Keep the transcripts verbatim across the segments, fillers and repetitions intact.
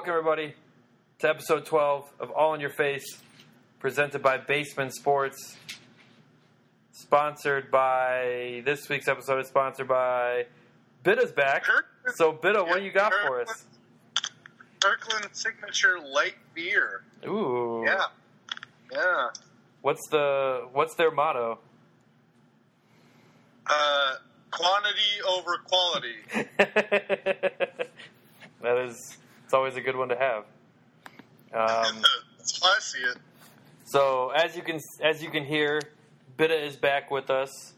Welcome, everybody, to episode twelve of All in Your Face, presented by Basement Sports. Sponsored by, this week's episode is sponsored by Bitta's back. So, Bitta, what do you got for us? Kirkland Signature Light Beer. Ooh. Yeah. Yeah. What's the what's their motto? Uh, quantity over quality. That is, it's always a good one to have. Um, That's how I see it. so as you can as you can hear, Bitta is back with us.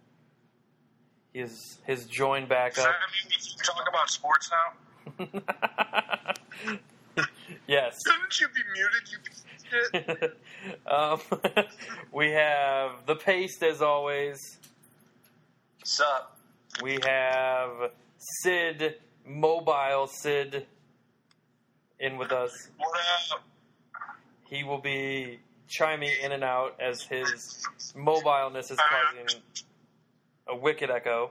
His his joined back Does up. that mean we can talk about sports now? Yes. Shouldn't you be muted, you piece of shit? um, we have the Paste as always. What's up? We have Sid, Mobile Sid, in with us. What up? He will be chiming in and out as his mobileness is causing a wicked echo.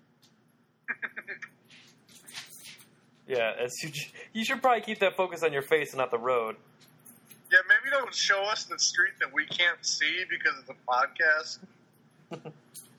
Yeah, as you, you should probably keep that focus on your face and not the road. Yeah, maybe don't show us the street that we can't see because it's a podcast.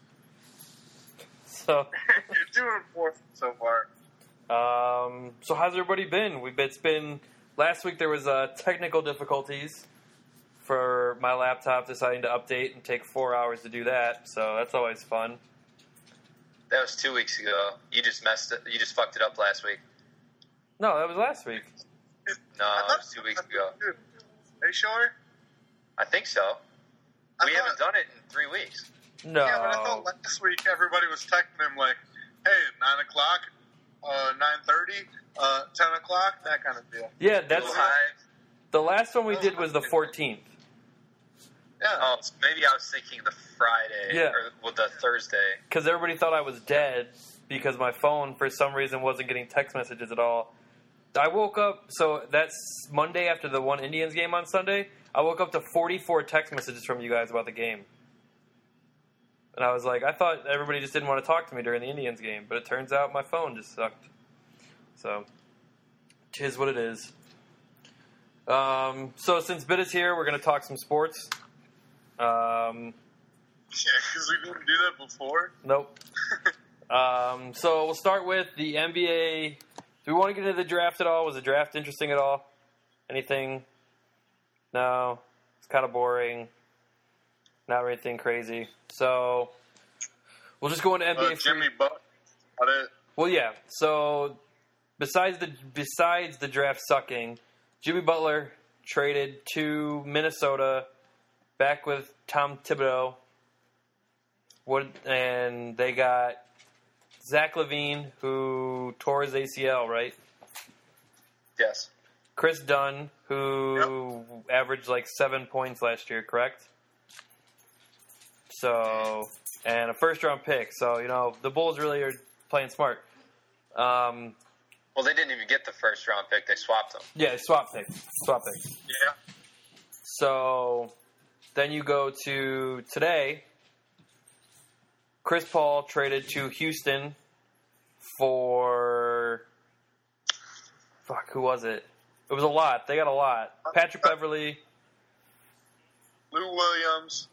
So, You're doing fourth so far. um, so how's everybody been? We've it's been last week. There was uh, technical difficulties for my laptop deciding to update and take four hours to do that. So that's always fun. That was two weeks ago. You just messed it. You just fucked it up last week. No, that was last week. No, I it thought- was two weeks ago. Are you sure? I think so. I We thought- haven't done it in three weeks. No. Yeah, but I thought last week everybody was texting him like, hey, nine o'clock, uh, nine thirty, uh, ten o'clock, that kind of deal. Yeah, that's Live. the last one we did was the fourteenth. Yeah. Oh, maybe I was thinking the Friday Yeah. or well, the Thursday. Because everybody thought I was dead because my phone, for some reason, wasn't getting text messages at all. I woke up, so that's Monday after the one Indians game on Sunday. I woke up to forty-four text messages from you guys about the game. And I was like, I thought everybody just didn't want to talk to me during the Indians game, but it turns out my phone just sucked. So, tis what it is. Um, so since Bitta's here, we're going to talk some sports. Um, Yeah, because we didn't do that before. Nope. um, so we'll start with the N B A. Do we want to get into the draft at all? Was the draft interesting at all? Anything? No. It's kind of boring. Not anything crazy. So we'll just go into N B A. Uh, Jimmy Butler. Got it. Well, yeah. So besides the besides the draft sucking, Jimmy Butler traded to Minnesota, back with Tom Thibodeau. What and they got Zach LaVine, who tore his A C L, right? Yes. Chris Dunn, who yep. averaged like seven points last year, correct? So, and a first-round pick. So, you know, the Bulls really are playing smart. Um, Well, they didn't even get the first round pick. They swapped them. yeah, swap picks. Swap picks. Yeah. So, then you go to today. Chris Paul traded to Houston for... Fuck, who was it? It was a lot. They got a lot. Patrick Beverly. Lou Williams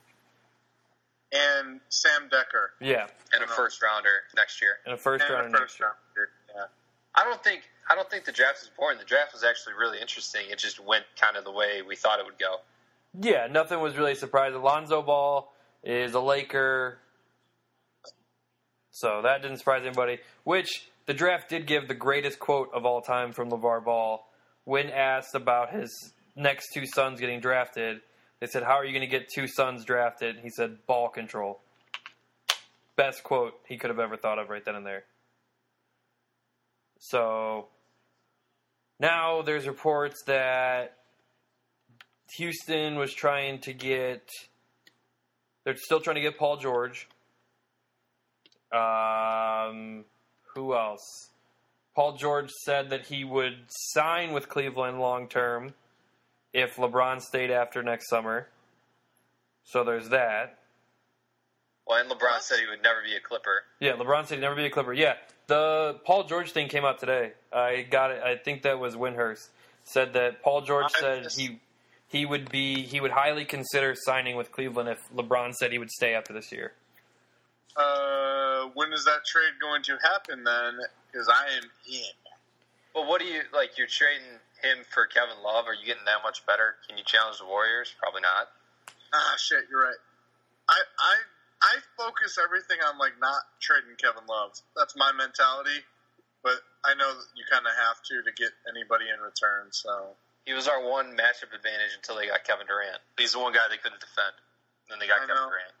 and Sam Decker. Yeah. And a first rounder next year. And a first And rounder a next first year. round. Yeah. I don't think I don't think the draft was boring. The draft was actually really interesting. It just went kind of the way we thought it would go. Yeah, nothing was really surprising. Alonzo Ball is a Laker. So that didn't surprise anybody. Which the draft did give the greatest quote of all time from LeVar Ball. When asked about his next two sons getting drafted, they said, how are you going to get two sons drafted? He said, ball control. Best quote he could have ever thought of right then and there. So now there's reports that Houston was trying to get... They're still trying to get Paul George. Um, who else? Paul George said that he would sign with Cleveland long term if LeBron stayed after next summer. So there's that. Well, and LeBron said he would never be a Clipper. Yeah, LeBron said he'd never be a Clipper. Yeah, The Paul George thing came out today. I got it. I think that was Windhurst said that Paul George said he he would be he would highly consider signing with Cleveland if LeBron said he would stay after this year. Uh, when is that trade going to happen then? Because I am in. Well, what do you like? You're trading him for Kevin Love. Are you getting that much better? Can you challenge the Warriors? Probably not. Ah, shit, you're right. I I I focus everything on like not trading Kevin Love. That's my mentality. But I know that you kind of have to to get anybody in return. So he was our one matchup advantage until they got Kevin Durant. He's the one guy they couldn't defend. Then they got I Kevin know. Durant.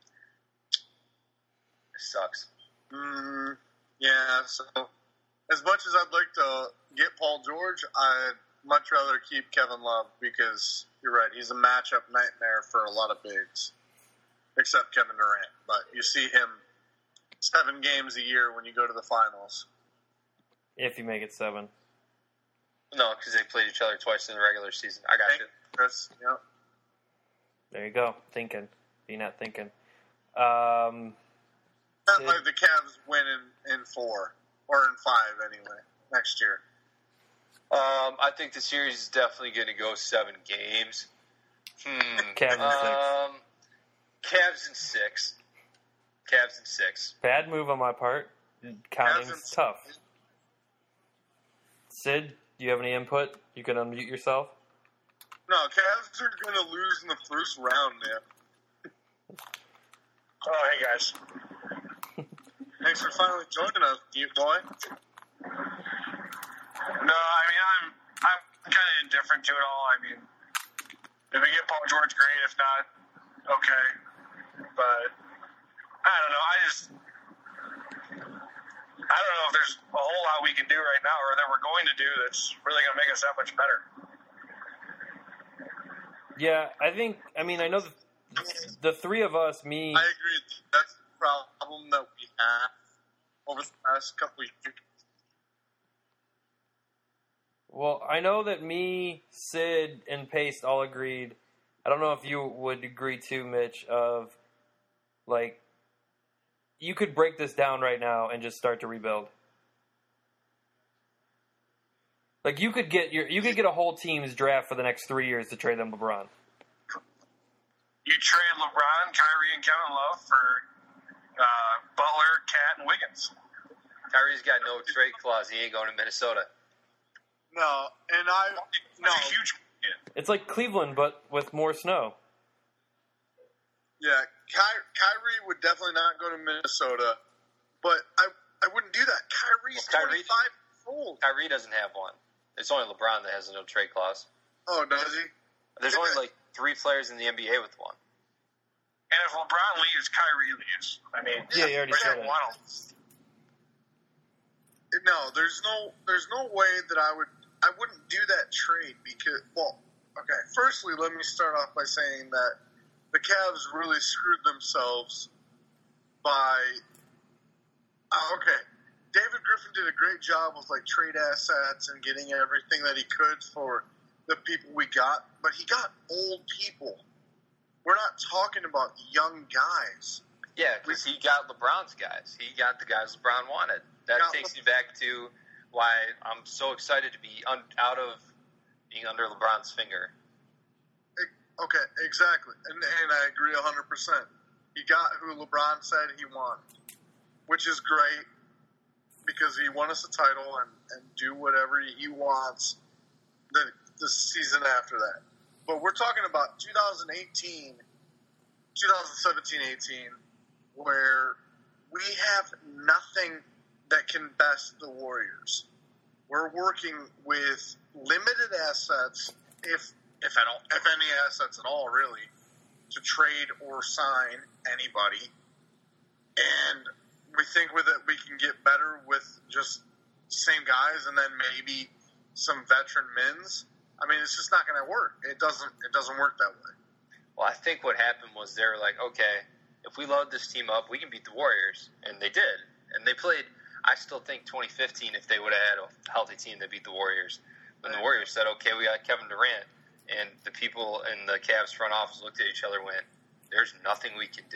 It sucks. Mm, yeah. So as much as I'd like to get Paul George, I'd much rather keep Kevin Love because you're right. He's a matchup nightmare for a lot of bigs, except Kevin Durant. But you see him seven games a year when you go to the finals. If you make it seven. No, because they played each other twice in the regular season. I got Thank you. Chris. Yep. There you go. Thinking. Be not thinking. Um, Not Sid- like the Cavs win in, in four or in five anyway next year. Um, I think the series is definitely going to go seven games. Hmm. Cavs in six. Um, Cavs in six. Cavs in six. Bad move on my part. Counting's Cavs in- tough. Sid, do you have any input? You can unmute yourself. No, Cavs are going to lose in the first round, man. Oh, hey guys. Thanks for finally joining us, cute boy. No, I mean, I'm I'm kind of indifferent to it all. I mean, if we get Paul George, great. If not, okay. But I don't know. I just I don't know if there's a whole lot we can do right now, or that we're going to do that's really going to make us that much better. Yeah, I think, I mean, I know the, the three of us, me, I agree. That's the problem that we have over the past couple of years. well, I know that me, Sid, and Paste all agreed. I don't know if you would agree too, Mitch, of, like, you could break this down right now and just start to rebuild. Like, you could get your, you could get a whole team's draft for the next three years to trade them LeBron. You trade LeBron, Kyrie, and Kevin Love for uh, Butler, Cat, and Wiggins. Kyrie's got no trade clause. He ain't going to Minnesota. No, and I no, That's a huge hit. It's like Cleveland, but with more snow. yeah, Ky- Kyrie would definitely not go to Minnesota, but I I wouldn't do that. Kyrie's Well, Kyrie- twenty-five years old. Kyrie doesn't have one. It's only LeBron that has a no trade clause. Oh, does he? There's only like three players in the N B A with one. And if LeBron leaves, Kyrie leaves. I mean, Yeah, you already we're said gonna that. want him. No, there's no there's no way that I would I wouldn't do that trade because well, okay. Firstly, let me start off by saying that the Cavs really screwed themselves by uh, okay. David Griffin did a great job with like trade assets and getting everything that he could for the people we got, but he got old people. We're not talking about young guys. Yeah, because he got LeBron's guys. He got the guys LeBron wanted. That Got takes Le- me back to why I'm so excited to be un- out of being under LeBron's finger. Okay, exactly. And, and I agree one hundred percent. He got who LeBron said he wanted, which is great because he won us a title and, and do whatever he wants the, the season after that. But we're talking about twenty eighteen, twenty seventeen eighteen, where we have nothing that can best the Warriors. We're working with limited assets, if if at all, if any assets at all, really, to trade or sign anybody. And we think with it we can get better with just same guys and then maybe some veteran mins. I mean, it's just not going to work. It doesn't. It doesn't work that way. Well, I think what happened was they were like, okay, if we load this team up, we can beat the Warriors. And they did. And they played, I still think twenty fifteen, if they would have had a healthy team, they beat the Warriors. When the Warriors said, okay, we got Kevin Durant, and the people in the Cavs front office looked at each other and went, there's nothing we can do.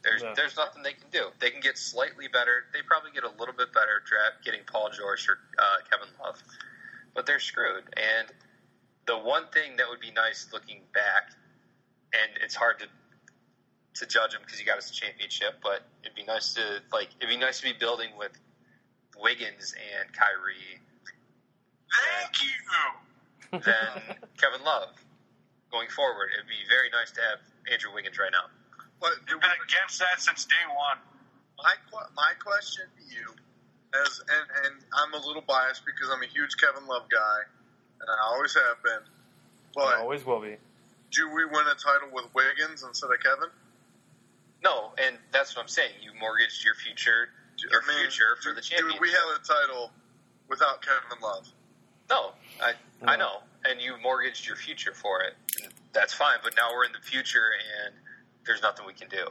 There's Yeah. there's nothing they can do. They can get slightly better. They probably get a little bit better draft getting Paul George or uh, Kevin Love, but they're screwed. And the one thing that would be nice looking back, and it's hard to to judge them because you got us a championship, but it'd be nice to like it'd be nice to be building with Wiggins and Kyrie. Thank you. Than Kevin Love going forward. It'd be very nice to have Andrew Wiggins right now. But I've been against that since day one. my qu- my question to you, as and, and I'm a little biased because I'm a huge Kevin Love guy, and I always have been. But Always will be. do we win a title with Wiggins instead of Kevin? No, and that's what I'm saying. You mortgaged your future, your I mean, future for the do championship. we have a title without Kevin Love? No, I I No. know, and you mortgaged your future for it. And that's fine, but now we're in the future, and there's nothing we can do.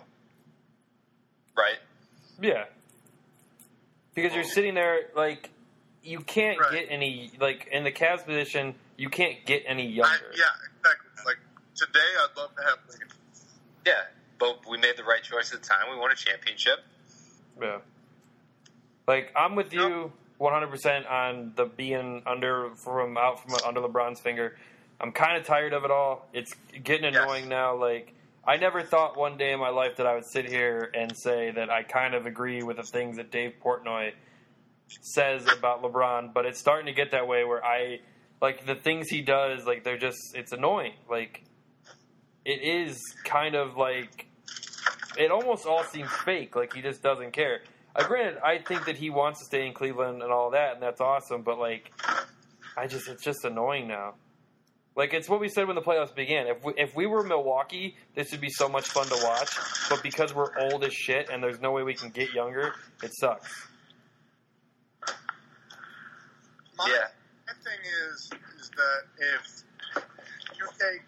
Right? Yeah. Because you're sitting there, like, you can't Right. get any, like, in the Cavs position, you can't get any I, younger. yeah, exactly. Like today, I'd love to have Wiggins. Yeah, but we made the right choice at the time. We won a championship. Yeah. Like, I'm with you one hundred percent on the being under, from out from under LeBron's finger. I'm kind of tired of it all. It's getting annoying Yes. now. Like, I never thought one day in my life that I would sit here and say that I kind of agree with the things that Dave Portnoy says about LeBron, but it's starting to get that way where I, like, the things he does, like, they're just, it's annoying. Like, it is kind of like, it almost all seems fake. Like, he just doesn't care. Uh, granted, I think that he wants to stay in Cleveland and all that, and that's awesome, but, like, I just, it's just annoying now. Like, it's what we said when the playoffs began. If we, if we were Milwaukee, this would be so much fun to watch, but because we're old as shit and there's no way we can get younger, it sucks. My, Yeah. my thing is, is that if you take,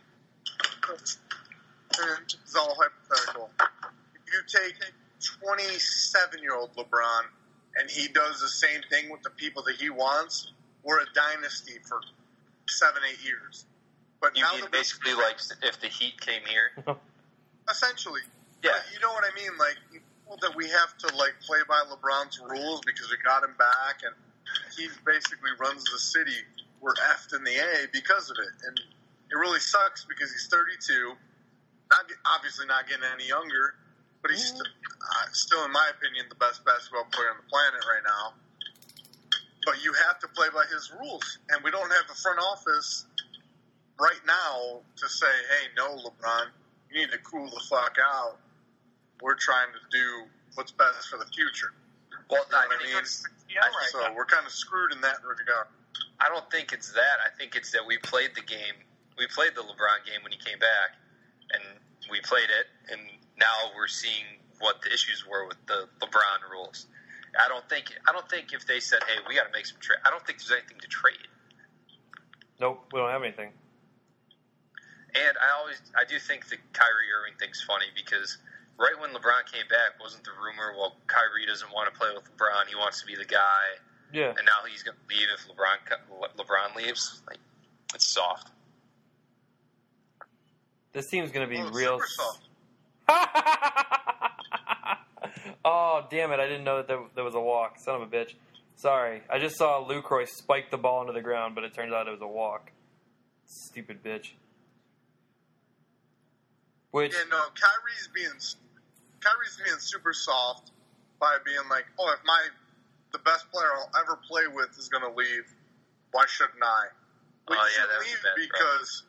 and it's all hypothetical, if you take twenty-seven-year-old LeBron and he does the same thing with the people that he wants, we're a dynasty for seven, eight years. But You now mean that we're- basically like if the Heat came here? essentially, Yeah. but you know what I mean? Like, that we have to, like, play by LeBron's rules because we got him back and he basically runs the city. We're effed in the A because of it. And it really sucks because he's thirty-two, not get- obviously not getting any younger, but he's st- uh, still, in my opinion, the best basketball player on the planet right now. But you have to play by his rules. And we don't have the front office right now to say, hey, no, LeBron, you need to cool the fuck out. We're trying to do what's best for the future. Well, You know I what I mean, mean? Yeah, right. So we're kind of screwed in that regard. I don't think it's that. I think it's that we played the game. We played the LeBron game when he came back, and we played it, and now we're seeing what the issues were with the LeBron rules. I don't think. I don't think if they said, "Hey, we got to make some trade," I don't think there's anything to trade. Nope, we don't have anything. And I always, I do think the Kyrie Irving thing's funny because right when LeBron came back, wasn't the rumor, well, Kyrie doesn't want to play with LeBron, he wants to be the guy, Yeah. and now he's going to leave if LeBron LeBron leaves? Like, it's soft. This team's going to be Well, it's real. super soft. Oh, damn it. I didn't know that there, there was a walk. Son of a bitch. Sorry. I just saw Lucroy spike the ball into the ground, but it turns out it was a walk. Stupid bitch. Which, Yeah, no, Kyrie's being Kyrie's being super soft by being like, oh, if my the best player I'll ever play with is going to leave, why shouldn't I? Well, Oh, you yeah, should that was leave bad, bro. because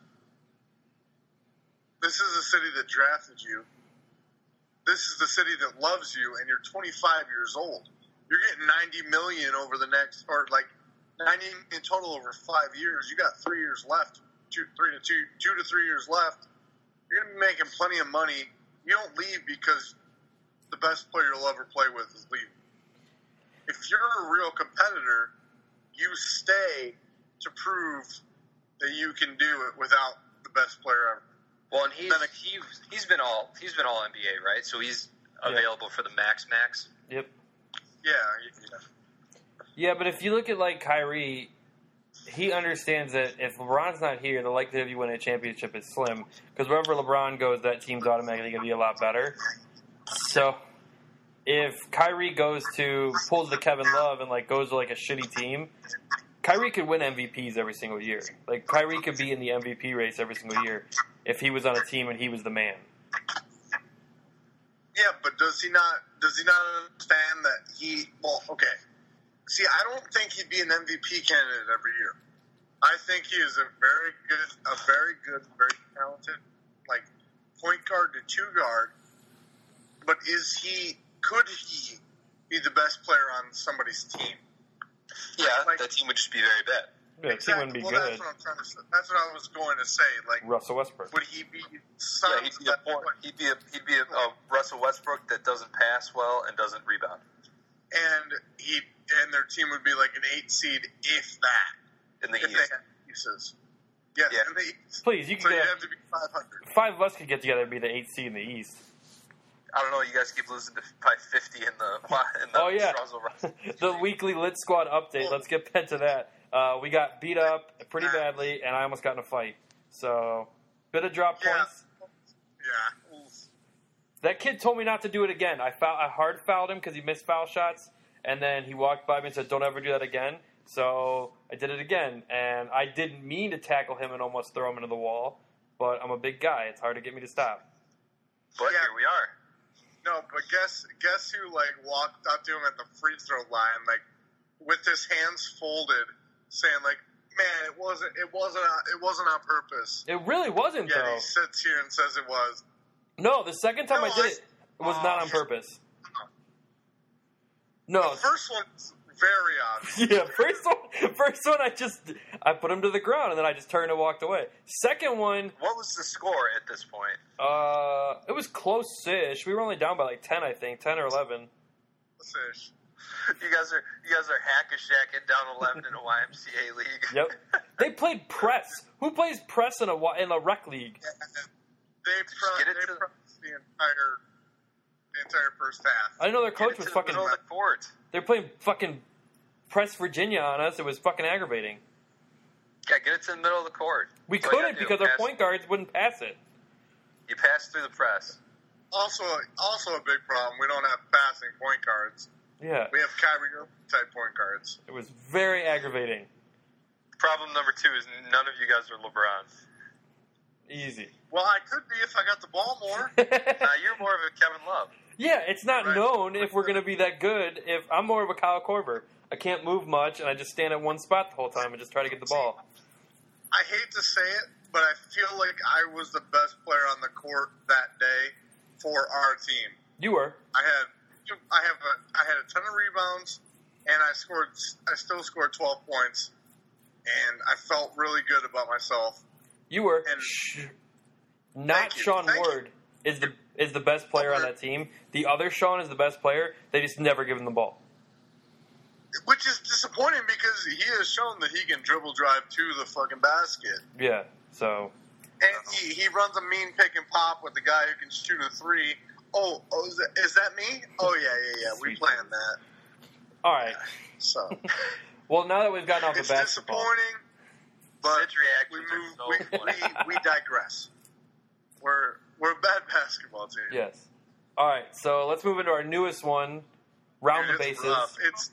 this is a city that drafted you. This is the city that loves you, and you're twenty-five years old. You're getting ninety million over the next, or like ninety in total over five years. You got three years left, two, three to two, two to three years left. You're gonna be making plenty of money. You don't leave because the best player you'll ever play with is leaving. If you're a real competitor, you stay to prove that you can do it without the best player ever. Well, and he's Then a- he, he's been all he's been all N B A, right? So he's Yeah. available for the max max. yep. Yeah, yeah. Yeah, but if you look at, like, Kyrie, he understands that if LeBron's not here, the likelihood of you winning a championship is slim. Because wherever LeBron goes, that team's automatically going to be a lot better. So, if Kyrie goes to pulls the Kevin Love and like goes to like a shitty team, Kyrie could win M V Ps every single year. Like Kyrie could be in the M V P race every single year if he was on a team and he was the man. Yeah, but does he not? Does he not understand that he? Well, okay. See, I don't think he'd be an M V P candidate every year. I think he is a very good, a very good, very talented, like point guard to two guard. But is he? Could he be the best player on somebody's team? Yeah, like, that team would just be very bad. Yeah, exactly. he wouldn't be well, good. That's what I'm trying to say. That's what I was going to say. Like Russell Westbrook. Would he be? Yeah, he'd be a point. He'd be a he'd be a, a Russell Westbrook that doesn't pass well and doesn't rebound. And he and their team would be like an eight seed, if that, in the if East. they had pieces. Yes, Yeah. in the East. Please, you So could you get have to be five hundred. five of us could get together and be the eighth seed in the East. I don't know. You guys keep losing to by fifty in the in the Oh yeah, Russell Westbrook. the weekly Lit Squad update. Let's get back to that. Uh, we got beat up pretty badly, and I almost got in a fight. So, bit of drop Yeah. points. Yeah. That kid told me not to do it again. I foul, I hard fouled him because he missed foul shots, and then he walked by me and said, "Don't ever do that again." So I did it again, and I didn't mean to tackle him and almost throw him into the wall. But I'm a big guy; it's hard to get me to stop. But Yeah. here we are. No, but guess guess who like walked up to him at the free throw line, like with his hands folded, saying like, "Man, it wasn't it wasn't it wasn't on purpose." It really wasn't, Yet though. he sits here and says it was. No, the second time No, I did I- it, it was Oh, not on yeah. purpose. No. The first one's very obvious. Yeah, first one, first one, I just I put him to the ground and then I just turned and walked away. Second one, What was the score at this point? uh, it was close-ish. We were only down by like ten, I think, ten or eleven. Fish. You guys are you guys are hack a shacking down eleven in a Y M C A league. Yep. They played press. Who plays press in a wa- in a rec league? They pre- get it they to the- pressed the entire the entire first half. I didn't know their Get coach it was to the fucking. middle of the court. They're playing fucking press Virginia on us. It was fucking aggravating. Yeah, get it to the middle of the court. We That's all you couldn't gotta do. because our Pass- point guards wouldn't pass it. You pass through the press. Also, also a big problem. We don't have passing point guards. Yeah, We have Kyrie Irving type point guards. it was very aggravating. Problem number two is none of you guys are LeBron. Easy. Well, I could be if I got the ball more. Now you're more of a Kevin Love. Yeah, it's not Right. known if we're going to be that good. If I'm more of a Kyle Korver, I can't move much, and I just stand at one spot the whole time and just try to get the ball. I hate to say it, but I feel like I was the best player on the court that day for our team. You were. I had, I have a, I had a ton of rebounds, and I scored. I still scored twelve points, and I felt really good about myself. You were. And- Shh. Not Thank you. Sean Thank Ward is the is the best player on that team. The other Sean is the best player. They just never give him the ball. Which is disappointing because he has shown that he can dribble drive to the fucking basket. Yeah. So And he, he runs a mean pick and pop with the guy who can shoot a three. Oh, oh is, that, is that me? Oh, yeah, yeah, yeah. We Sweet. planned that. all right. So Well, now that we've gotten off it's the basketball, disappointing, but Sid's we reactions move. are We, so funny. we, we digress. We're we're a bad basketball team. yes. All right. So let's move into our newest one, round the It's bases. rough. It's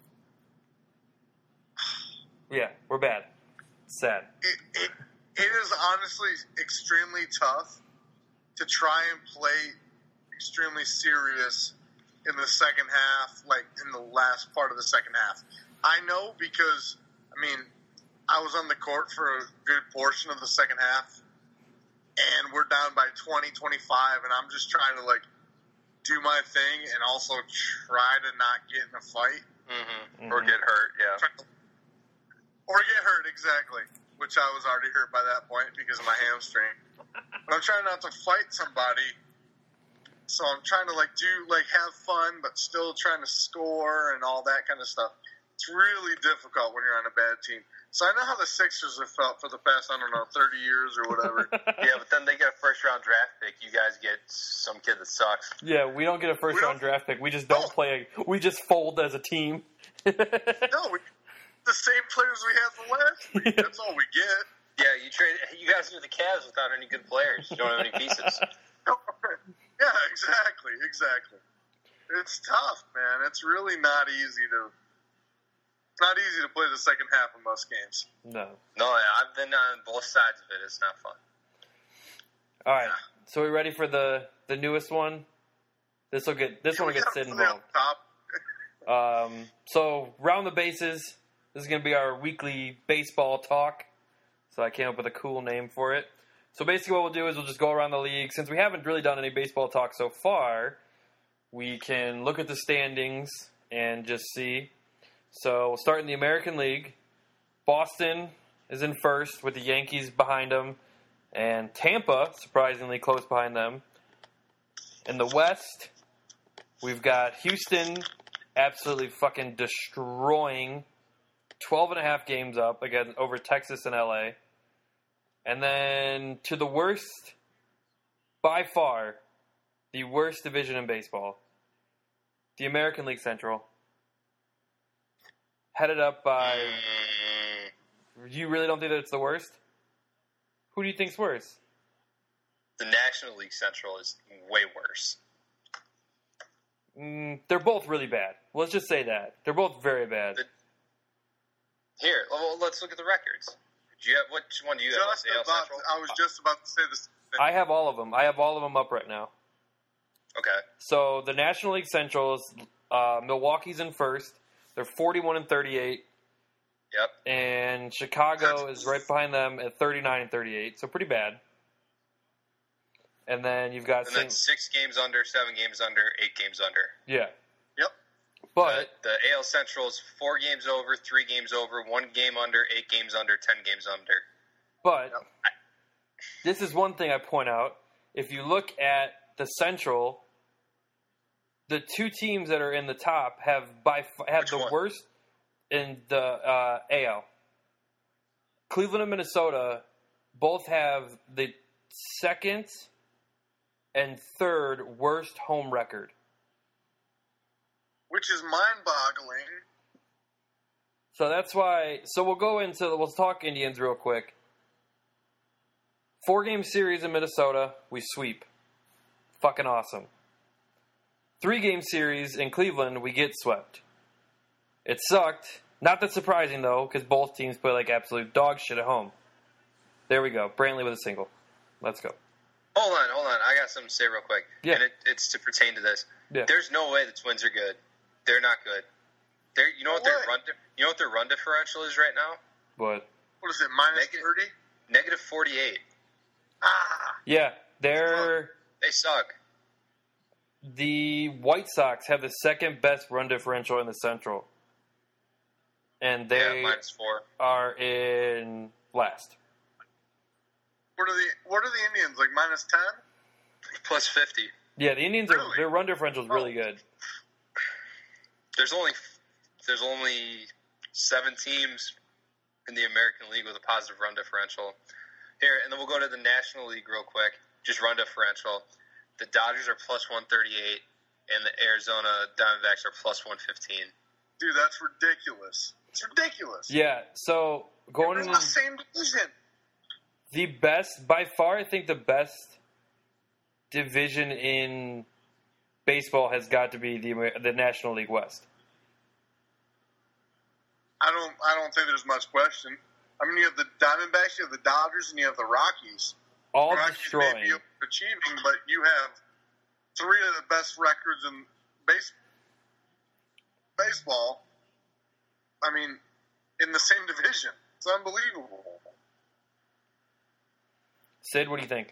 Yeah, we're bad. Sad. it, it it is honestly extremely tough to try and play extremely serious in the second half, like in the last part of the second half. I know because, I mean, I was on the court for a good portion of the second half, and we're down by twenty, twenty-five, and I'm just trying to, like, do my thing and also try to not get in a fight. Mm-hmm. Or get hurt, yeah. Or get hurt, exactly. Which I was already hurt by that point because of my hamstring. But I'm trying not to fight somebody. So I'm trying to, like, do, like, have fun, but still trying to score and all that kind of stuff. It's really difficult when you're on a bad team. So I know how the Sixers have felt for the past, I don't know, thirty years or whatever. Yeah, but then they get a first round draft pick. You guys get some kid that sucks. Yeah, we don't get a first We round don't- draft pick. We just don't Oh. play. We just fold as a team. No, we, the same players we had from last week. That's all we get. Yeah, you trade. You guys are the Cavs without any good players. You don't have any pieces. Yeah, exactly, exactly. It's tough, man. It's really not easy to not easy to play the second half of most games. No. No, I've been on both sides of it. It's not fun. All right. So we ready for the, the newest one? This will get this Can one will we get get Sid something on involved. top? Um, so round the bases. This is going to be our weekly baseball talk. So I came up with a cool name for it. So basically what we'll do is we'll just go around the league. Since we haven't really done any baseball talk so far, we can look at the standings and just see. So we'll start in the American League. Boston is in first with the Yankees behind them. And Tampa, surprisingly, close behind them. In the West, we've got Houston absolutely fucking destroying twelve and a half games up against over Texas and L A. And then to the worst, by far, the worst division in baseball, the American League Central, headed up by... You really don't think that it's the worst? Who do you think's worse? The National League Central is way worse. Mm, they're both really bad. Let's just say that. They're both very bad. The, here, well, let's look at the records. Do you have, which one do you have? Just A L about, Central? I was just about to say this. I have all of them. I have all of them up right now. Okay. So the National League Central is uh, Milwaukee's in first. They're forty-one and thirty-eight. Yep. And Chicago is right behind them at thirty-nine and thirty-eight. So pretty bad. And then you've got And then Saint- six games under, seven games under, eight games under. yeah. Yep. But the, the A L Central is four games over, three games over, one game under, eight games under, ten games under. but this is one thing I point out. If you look at the Central, the two teams that are in the top have by f- have Which the one? worst in the uh, A L. Cleveland and Minnesota both have the second and third worst home record. Which is mind-boggling. So that's why. So we'll go into. We'll talk Indians real quick. Four game series in Minnesota, we sweep. Fucking awesome. Three game series in Cleveland, we get swept. It sucked. Not that surprising though, because both teams play like absolute dog shit at home. There we go. Brantley with a single. Let's go. Hold on, hold on. I got something to say real quick. Yeah. And it, it's to pertain to this. Yeah. There's no way the Twins are good. They're not good. They're, you know what their What? run? Di- you know what their run differential is right now? But What is it, minus Negative. thirty? Negative forty-eight. Ah! yeah, they're They suck. the White Sox have the second best run differential in the Central, and they Yeah, minus four. are in last. What are the What are the Indians, like minus ten? Plus fifty. Yeah, the Indians are Really? their run differential is really good. There's only there's only seven teams in the American League with a positive run differential. Here, and then we'll go to the National League real quick. Just run differential. The Dodgers are plus one thirty-eight, and the Arizona Diamondbacks are plus one fifteen. Dude, that's ridiculous. It's ridiculous. Yeah, so going They're in into the same division. the best by far, I think the best division in baseball has got to be the Amer- the National League West. I don't. I don't think there's much question. I mean, you have the Diamondbacks, you have the Dodgers, and you have the Rockies. All Rockies may destroying. be achieving, but you have three of the best records in base, baseball. I mean, in the same division. It's unbelievable. Sid, what do you think?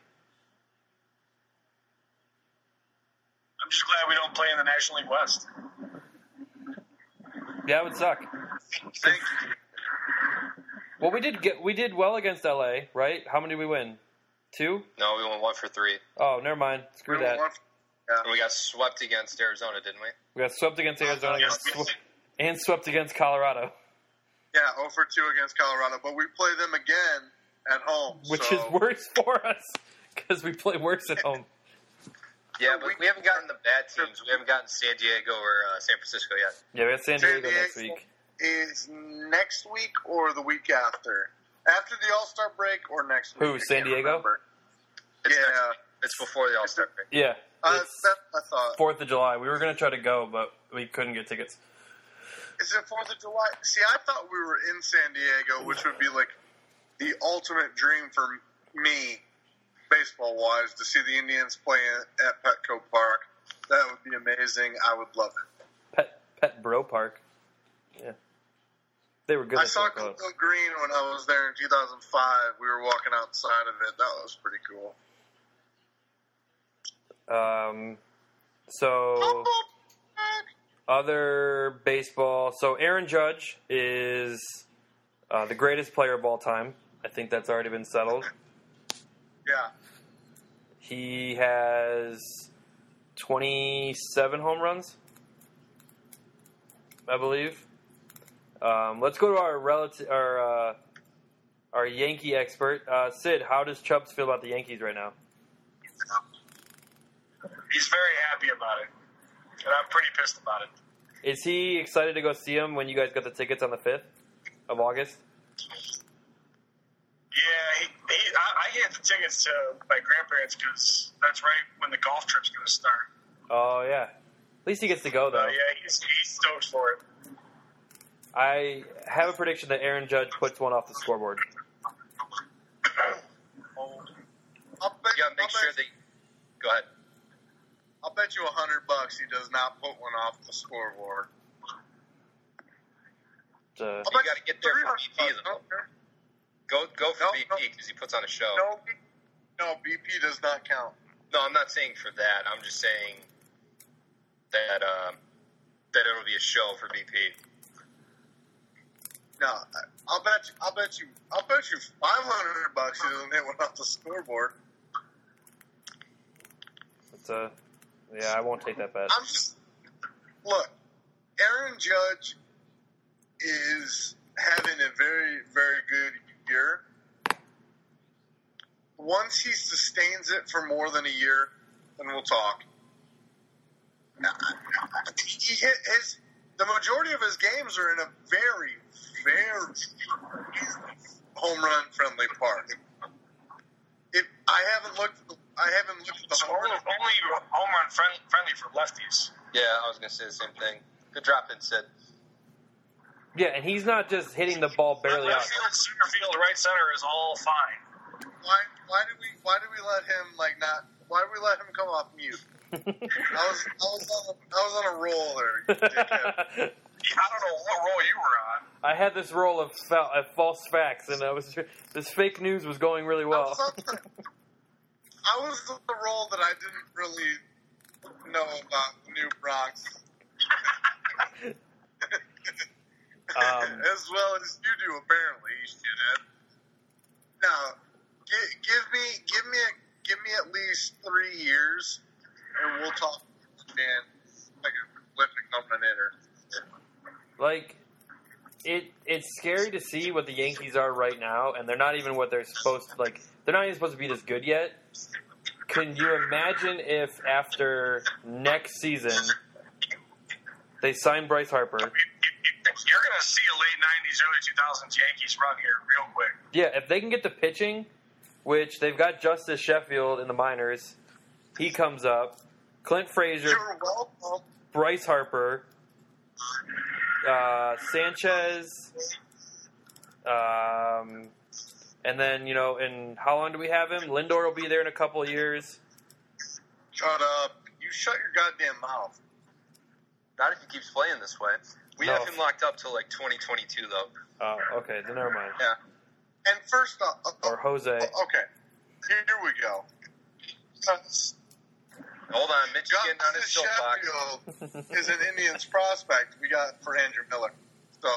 I'm just glad we don't play in the National League West. Yeah, it would suck. Thank you. Well, we did get we did well against L A, right? How many did we win? Two? No, we won one for three. Oh, never mind. Screw that. And we got swept against Arizona, didn't we? We got swept against Arizona Yes, and yes. sw- and swept against Colorado, Yeah, oh for two against Colorado, but we play them again at home. which so. is worse for us because we play worse at home. Yeah, So but we- we haven't gotten the bad teams. We haven't gotten San Diego or uh, San Francisco yet. Yeah, we got San San Diego next Diego week. is next week or the week after? After the All Star break or next week? Who, I San can't Diego? remember. It's Yeah. next week. It's before the All Star break. Yeah. Uh, It's that I thought. Fourth of July. We were gonna try to go, but we couldn't get tickets. Is it Fourth of July? See, I thought we were in San Diego, which would be like the ultimate dream for me, baseball wise, to see the Indians play at Petco Park. That would be amazing. I would love it. Pet Pet Bro Park. Yeah, they were good. I at saw that club. Cleveland Green when I was there in two thousand five. We were walking outside of it. That was pretty cool. Um, so other baseball. So Aaron Judge is uh, the greatest player of all time. I think that's already been settled. Yeah. He has twenty-seven home runs, I believe. Um, let's go to our relative, our uh, our Yankee expert, uh, Sid. How does Chubbs feel about the Yankees right now? He's very happy about it, and I'm pretty pissed about it. Is he excited to go see him when you guys got the tickets on the fifth of August? Yeah, he, he, I, I gave the tickets to my grandparents because that's right when the golf trip's going to start. Oh yeah, at least he gets to go though. Uh, yeah, he's, he's stoked for it. I have a prediction that Aaron Judge puts one off the scoreboard. I'll bet, You gotta make I'll sure bet, that. Go ahead. I'll bet you a hundred bucks he does not put one off the scoreboard. Uh, I'll You bet gotta get there for three B P hundred though. bucks. Go go for No, B no. P because he puts on a show. No, B- no, B P does not count. No, I'm not saying for that. I'm just saying that um, that it'll be a show for B P. No, I'll bet you. I'll bet you. I'll bet you five hundred bucks he doesn't hit one off the scoreboard. it's a, yeah, I won't take that bet. I'm just look. Aaron Judge is having a very, very good year. Once he sustains it for more than a year, then we'll talk. He hit his the majority of his games are in a very, very home run friendly park. If I haven't looked, I haven't looked at the So home only, run. only home run friend, friendly for lefties. Yeah, I was gonna say the same thing. Good drop in, Sid. Yeah, and he's not just hitting the ball barely out. Left field, center field, right center is all fine. Why? Why did we? Why did we let him like not? Why did we let him come off mute? I was, I was, on, I was on a roll there. You dickhead. I don't know what role you were on. I had this roll of, fa- of false facts, and I was this fake news was going really I well. was, on the, I was on the roll that I didn't really know about the New Bronx. Um, as well as you do, apparently, you shithead. Now, give, give me, give me, a, give me at least three years, and we'll talk. Man, like a prolific home run hitter. Like, it it's scary to see what the Yankees are right now, and they're not even what they're supposed to, like, they're not even supposed to be this good yet. Can you imagine if after next season they sign Bryce Harper? You're going to see a late nineties, early two thousands Yankees run here real quick. Yeah, if they can get the pitching, which they've got Justice Sheffield in the minors, he comes up. Clint Frazier, You're welcome. Bryce Harper, uh, Sanchez, um, and then, you know, and how long do we have him? Lindor will be there in a couple of years. Shut up. You shut your goddamn mouth. Not if he keeps playing this way. We No. have him locked up till like twenty twenty-two though. Oh, okay, then never mind. Yeah. And first off, uh, Or Jose. okay, here we go. Hold on, Mitch is getting on his Justice soapbox. Sheffield is an Indians prospect we got for Andrew Miller. So,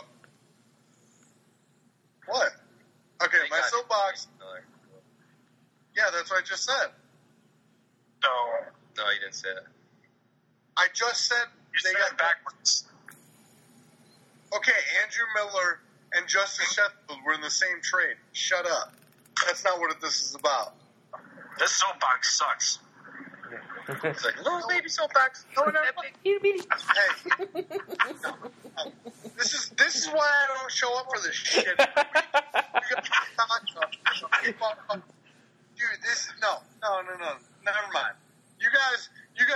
what? Okay, They my got soapbox. Miller. Yeah, that's what I just said. No, No, you didn't say that. I just said you they said got it backwards. Okay, Andrew Miller and Justice Sheffield were in the same trade. Shut up. That's not what this is about. This soapbox sucks. It's like little baby soapbox. No, no, no. Hey, this is this is why I don't show up for this shit. We, we got to talk about- Dude, this is no, no, no, no. Never mind. You guys, you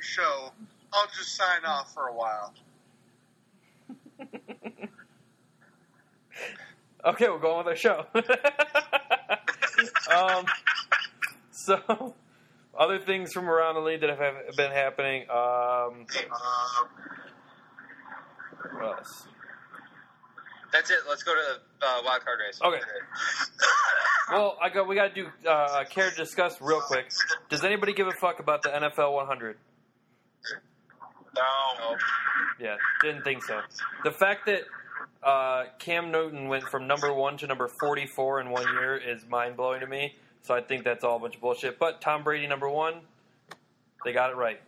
show, I'll just sign off for a while. Okay, we'll go on with our show. um, so, other things from around the league that have been happening. Um, Uh, what else? That's it. Let's go to the uh, wild card race. Okay. Well, I got. We got to do. Uh, care to discuss real quick. Does anybody give a fuck about the N F L one hundred? No. Yeah, didn't think so. The fact that uh, Cam Newton went from number one to number forty-four in one year is mind blowing to me. So I think that's all a bunch of bullshit. But Tom Brady number one, they got it right.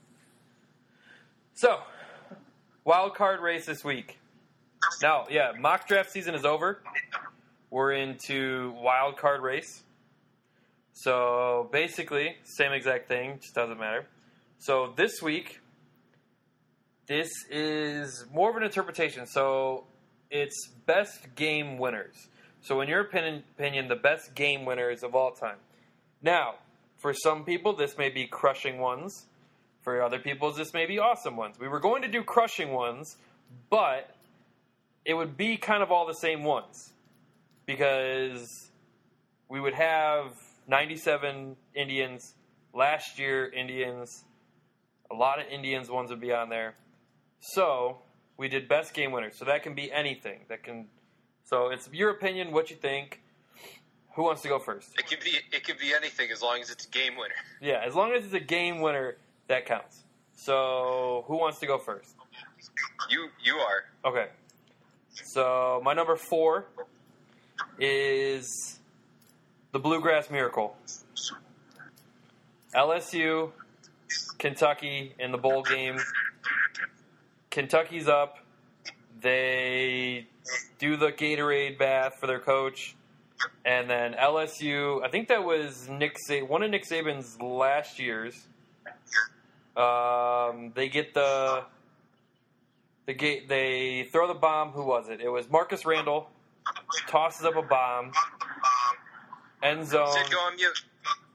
So, wild card race this week. Now, yeah, mock draft season is over. We're into wild card race. So basically, same exact thing, just doesn't matter. So this week, this is more of an interpretation. So it's best game winners. So in your opinion, opinion, the best game winners of all time. Now, for some people, this may be crushing ones. For other people, this may be awesome ones. We were going to do crushing ones, but it would be kind of all the same ones. Because we would have ninety-seven Indians, last year Indians, a lot of Indians ones would be on there. So we did best game winners. So that can be anything. That can. So it's your opinion, what you think. Who wants to go first? It could be it could be anything as long as it's a game winner. Yeah, as long as it's a game winner, that counts. So who wants to go first? You you are. Okay. So my number four is the Bluegrass Miracle. L S U, Kentucky in the bowl game. Kentucky's up. They do the Gatorade bath for their coach. And then L S U, I think that was Nick Sa- one of Nick Saban's last years. Um, they get the the gate. They throw the bomb. Who was it? It was Marcus Randall. Tosses up a bomb. End zone. Sid, go on mute.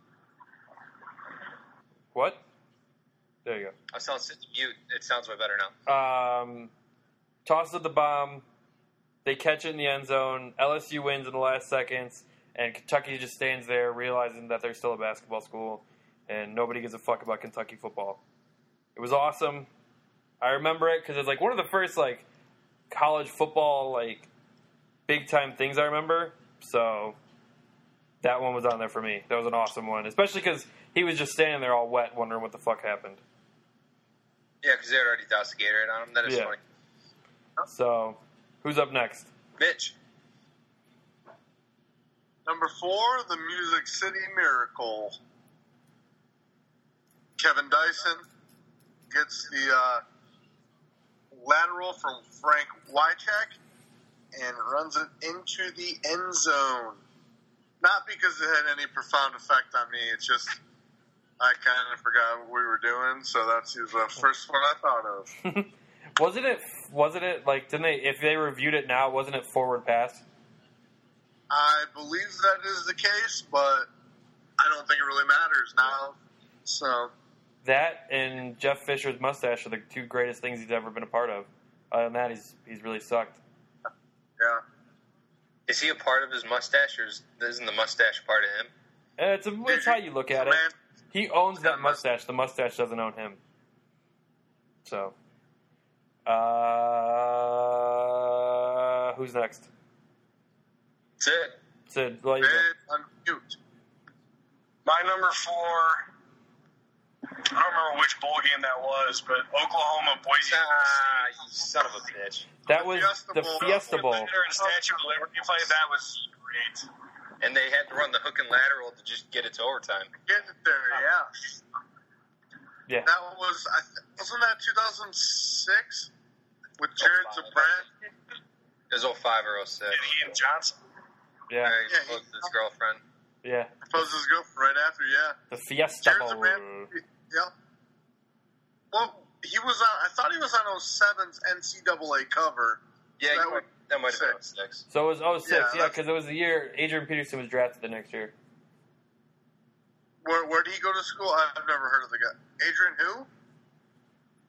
What? There you go. I was telling Sid to mute. It sounds way better now. Um, tosses up the bomb. They catch it in the end zone. L S U wins in the last seconds, and Kentucky just stands there, realizing that they're still a basketball school, and nobody gives a fuck about Kentucky football. It was awesome. I remember it because it's like one of the first like college football like big time things I remember. So that one was on there for me. That was an awesome one, especially because he was just standing there all wet, wondering what the fuck happened. Yeah, because they had already doused the Gatorade on him. That is Yeah. funny. So who's up next? Mitch. number four, the Music City Miracle. Kevin Dyson gets the uh, lateral from Frank Wycheck and runs it into the end zone. Not because it had any profound effect on me. It's just I kind of forgot what we were doing, so that's the first one I thought of. wasn't it? Wasn't it like? Didn't they? If they reviewed it now, wasn't it forward pass? I believe that is the case, but I don't think it really matters now. So That and Jeff Fisher's mustache are the two greatest things he's ever been a part of. Other than that, he's he's really sucked. yeah, Is he a part of his mustache, or is, isn't the mustache part of him? And it's, a, it's how you look at it. Man, He owns that mustache. The mustache doesn't own him. So, uh, who's next? That's it. Sid, let you go. man, unmute. My number four, I don't remember which bowl game that was, but Oklahoma, Boise. Ah, you son of a bitch. That was Fiesta the Bowl. Fiesta Bowl. Leonard and Statue of Liberty play. That was great. And they had to run the hook and lateral to just get it to overtime. Getting it there, yeah. Yeah. That was, I th- wasn't that two thousand six with Jared Oh, five. Zabran? It was oh five or oh six. And he and Johnson. Yeah. He Yeah, proposed he- to his girlfriend. Yeah. Proposed his girlfriend right after, yeah. The Fiesta Jared Bowl. Zabran, yeah. Well, he was on, I thought he was on oh seven's N C double A cover. Yeah, That you would- might, that might have been oh six. So it was oh six, Yeah, yeah, that's- because it was the year Adrian Peterson was drafted the next year. Where, where did he go to school? I've never heard of the guy. Adrian who?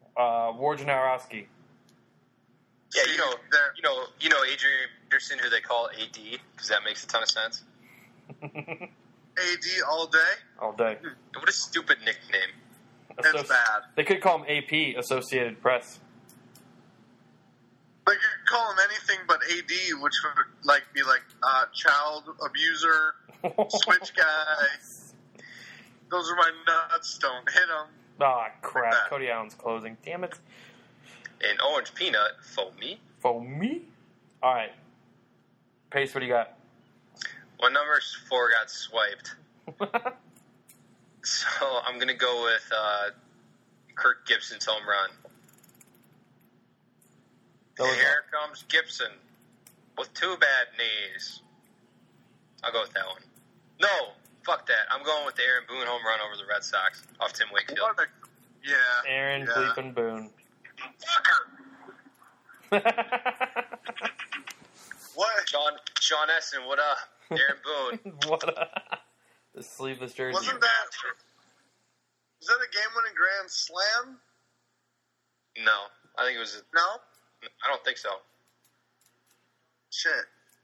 Uh, Wojnarowski. Yeah, you know, There- you know, you know, Adrian Peterson, who they call A D, because that makes a ton of sense. A D all day. All day. What a stupid nickname. It's Associ- bad. They could call him A P, Associated Press. Like you could call him anything but A D, which would like be like uh, child abuser, switch guy. Those are my nuts. Don't hit them. Ah, crap. that. Cody Allen's closing. Damn it. An orange peanut for me. For me? All right. Pace, what do you got? Well, number four got swiped, so I'm gonna go with uh, Kirk Gibson's home run. That was Here comes Gibson with two bad knees. I'll go with that one. No, fuck that. I'm going with the Aaron Boone home run over the Red Sox off Tim Wakefield. What a, yeah. Aaron yeah. Bleepin Boone. Fucker. What? Sean Sean Essen, what up? Aaron Boone. What a, the sleeveless jersey. Wasn't that? Was that a game-winning grand slam? No, I think it was. No. I don't think so. Shit.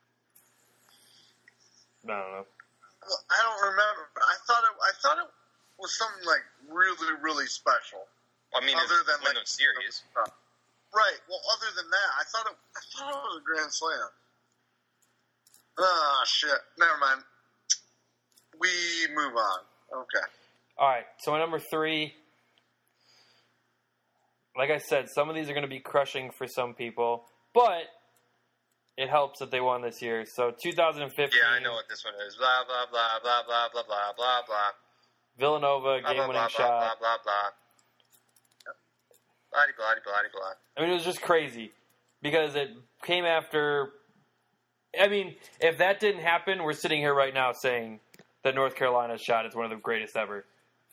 I don't know. Well, I don't remember. I thought it. I thought it was something like really, really special. I mean, Other it's than, win like- those series. Right. Well, other than that, I thought it. I thought it was a grand slam. Ah, shit. Never mind. We move on. Okay. All right. So my number three. Like I said, some of these are going to be crushing for some people, but it helps that they won this year. So two thousand fifteen. Yeah, I know what this one is. Blah blah blah blah blah blah blah blah blah. Villanova Blah, game-winning blah, blah, shot. Blah blah blah. Blah blah blah blah. I mean, it was just crazy because it came after. I mean, if that didn't happen, we're sitting here right now saying that North Carolina's shot is one of the greatest ever.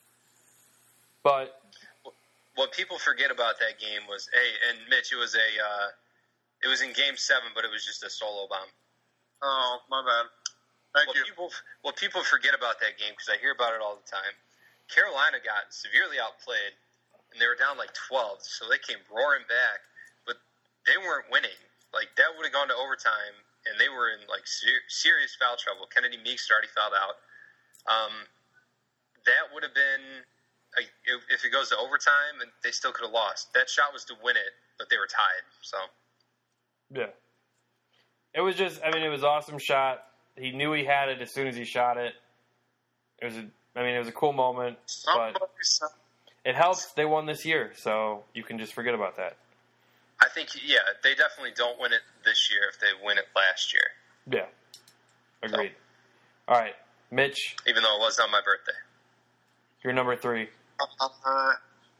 But What people forget about that game was, hey, and Mitch, it was a, uh, it was in Game Seven, but it was just a solo bomb. Oh, my bad. Thank What you. people, what people forget about that game, because I hear about it all the time, Carolina got severely outplayed, and they were down like twelve, so they came roaring back, but they weren't winning. Like, that would have gone to overtime, and they were in like ser- serious foul trouble. Kennedy Meeks had already fouled out. Um, that would have been. Like, if it goes to overtime, and they still could have lost. That shot was to win it, but they were tied. So yeah, it was just. I mean, it was an awesome shot. He knew he had it as soon as he shot it. It was. A, I mean, it was a cool moment, Somebody but said, it helps. They won this year, so you can just forget about that. I think, yeah, they definitely don't win it this year if they win it last year. Yeah, agreed. All right, Mitch, Even though it was on my birthday. you're number three. uh,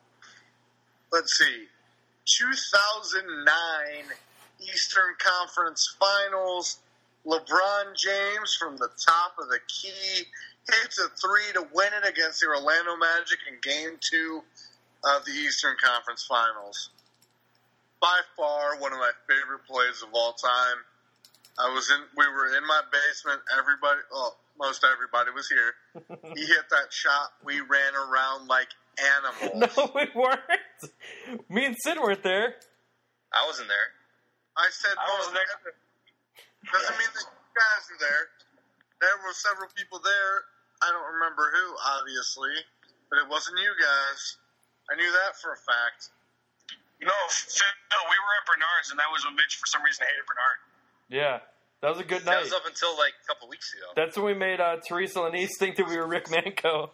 let's see. two thousand nine Eastern Conference Finals. LeBron James from the top of the key hits a three to win it against the Orlando Magic in Game Two of the Eastern Conference Finals. By far, one of my favorite plays of all time. I was in. We were in my basement. Everybody, well, most everybody was here. He hit that shot. We ran around like animals. No, we weren't. Me and Sid weren't there. I wasn't there. I said, I most wasn't there. ever- I mean, the guys were there. There were several people there. I don't remember who, obviously, but it wasn't you guys. I knew that for a fact. No, no, we were at Bernard's, and that was when Mitch, for some reason, hated Bernard. Yeah, that was a good That night. was up until like a couple weeks ago. That's when we made uh, Teresa Lanise think that we were Rick Manco.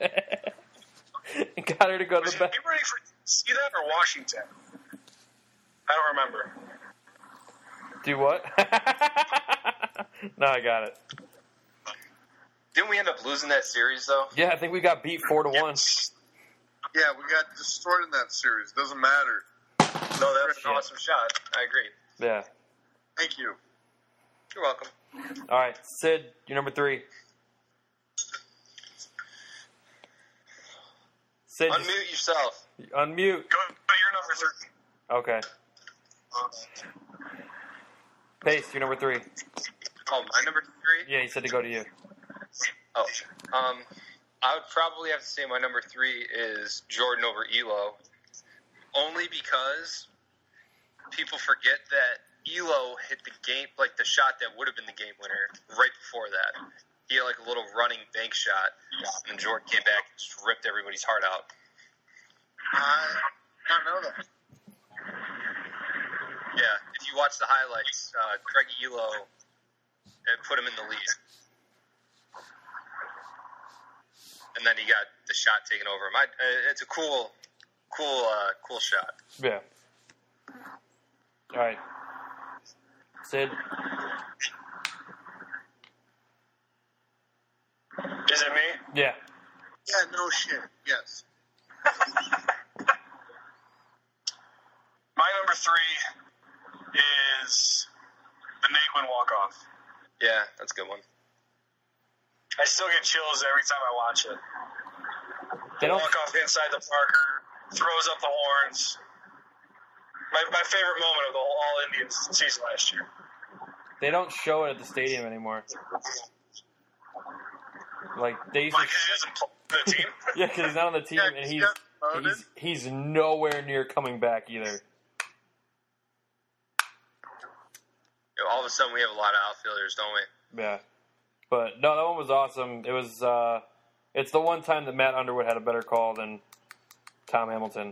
And got her to go to Was the he back. ready for see that or Washington? I don't remember. Do what? No, I got it. Didn't we end up losing that series though? Yeah, I think we got beat four to one. Yeah, we got destroyed in that series. Doesn't matter. No, that was an Yeah. awesome shot. I agree. Yeah. Thank you. You're welcome. All right, Sid, you're number three. Sid, just Unmute yourself. unmute. Go, go your number three. Okay. Pace, you're number three. Oh, my number three? Yeah, he said to go to you. Oh, um, I would probably have to say my number three is Jordan over Elo. only because people forget that Elo hit the game, like the shot that would have been the game winner right before that. He had like a little running bank shot, and then Jordan came back and just ripped everybody's heart out. I don't know that. Yeah, if you watch the highlights, uh, Craig Elo put him in the lead. And then he got the shot taken over him. I, uh, it's a cool, cool, uh, cool shot. Yeah. All right. Sid? Is it me? Yeah. Yeah, no shit. Yes. My number three is the Naquin walk-off. Yeah, that's a good one. I still get chills every time I watch it. They don't. Walk off inside the Parker, throws up the horns. My my favorite moment of the whole All Indians season last year. They don't show it at the stadium anymore. Like they used to. Like, 'cause he doesn't play for the team. Yeah, because he's not on the team, Yeah, and he he's got promoted. he's he's nowhere near coming back either. You know, all of a sudden, we have a lot of outfielders, don't we? Yeah, but no, that one was awesome. It was. Uh, it's the one time that Matt Underwood had a better call than Tom Hamilton.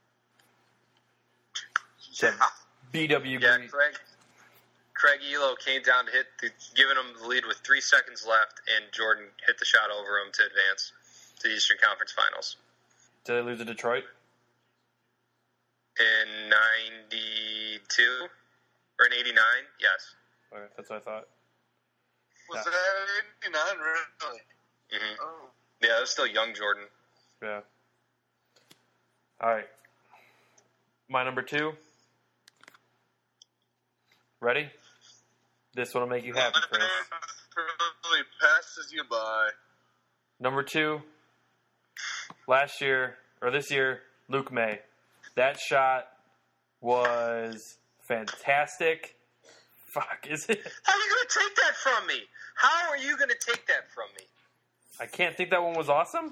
Yeah. B W. Yeah, Craig. Craig Elo came down to hit, the, giving him the lead with three seconds left, and Jordan hit the shot over him to advance to the Eastern Conference Finals. Did they lose to Detroit? In ninety-two or in eighty-nine, yes. Okay, that's what I thought. Was Yeah. that eighty-nine, really? hmm Oh. Yeah, it was still young Jordan. Yeah. All right. My number two. Ready? This one will make you happy, Chris. Really passes you by. Number two. Last year, or this year, Luke May. That shot was fantastic. Fuck, is it? How are you going to take that from me? How are you going to take that from me? I can't think that one was awesome.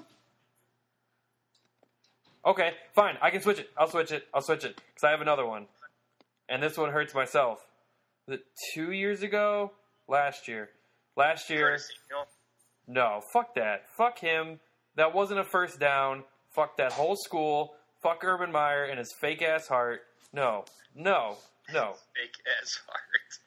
Okay, fine. I can switch it. I'll switch it. I'll switch it. Because I have another one. And this one hurts myself. Was it two years ago? Last year. Last year. Curtis Samuel? No, fuck that. Fuck him. That wasn't a first down. Fuck that whole school. Fuck Urban Meyer and his fake ass heart. No. No. No. Fake ass heart.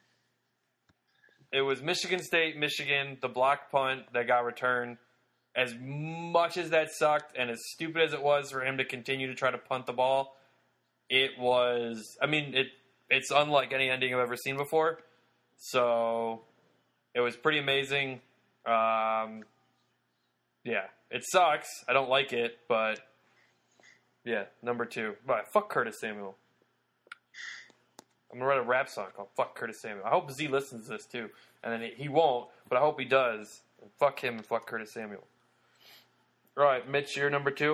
It was Michigan State, Michigan, the block punt that got returned. As much as that sucked and as stupid as it was for him to continue to try to punt the ball, it was, I mean, it it's unlike any ending I've ever seen before. So it was pretty amazing. Um, yeah, it sucks. I don't like it, but yeah, number two. But fuck Curtis Samuel. I'm going to write a rap song called Fuck Curtis Samuel. I hope Z listens to this too. And then he won't, but I hope he does. And fuck him and fuck Curtis Samuel. All right, Mitch, you're number two.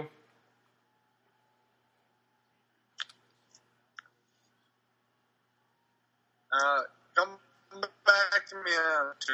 Uh, come back to me on two.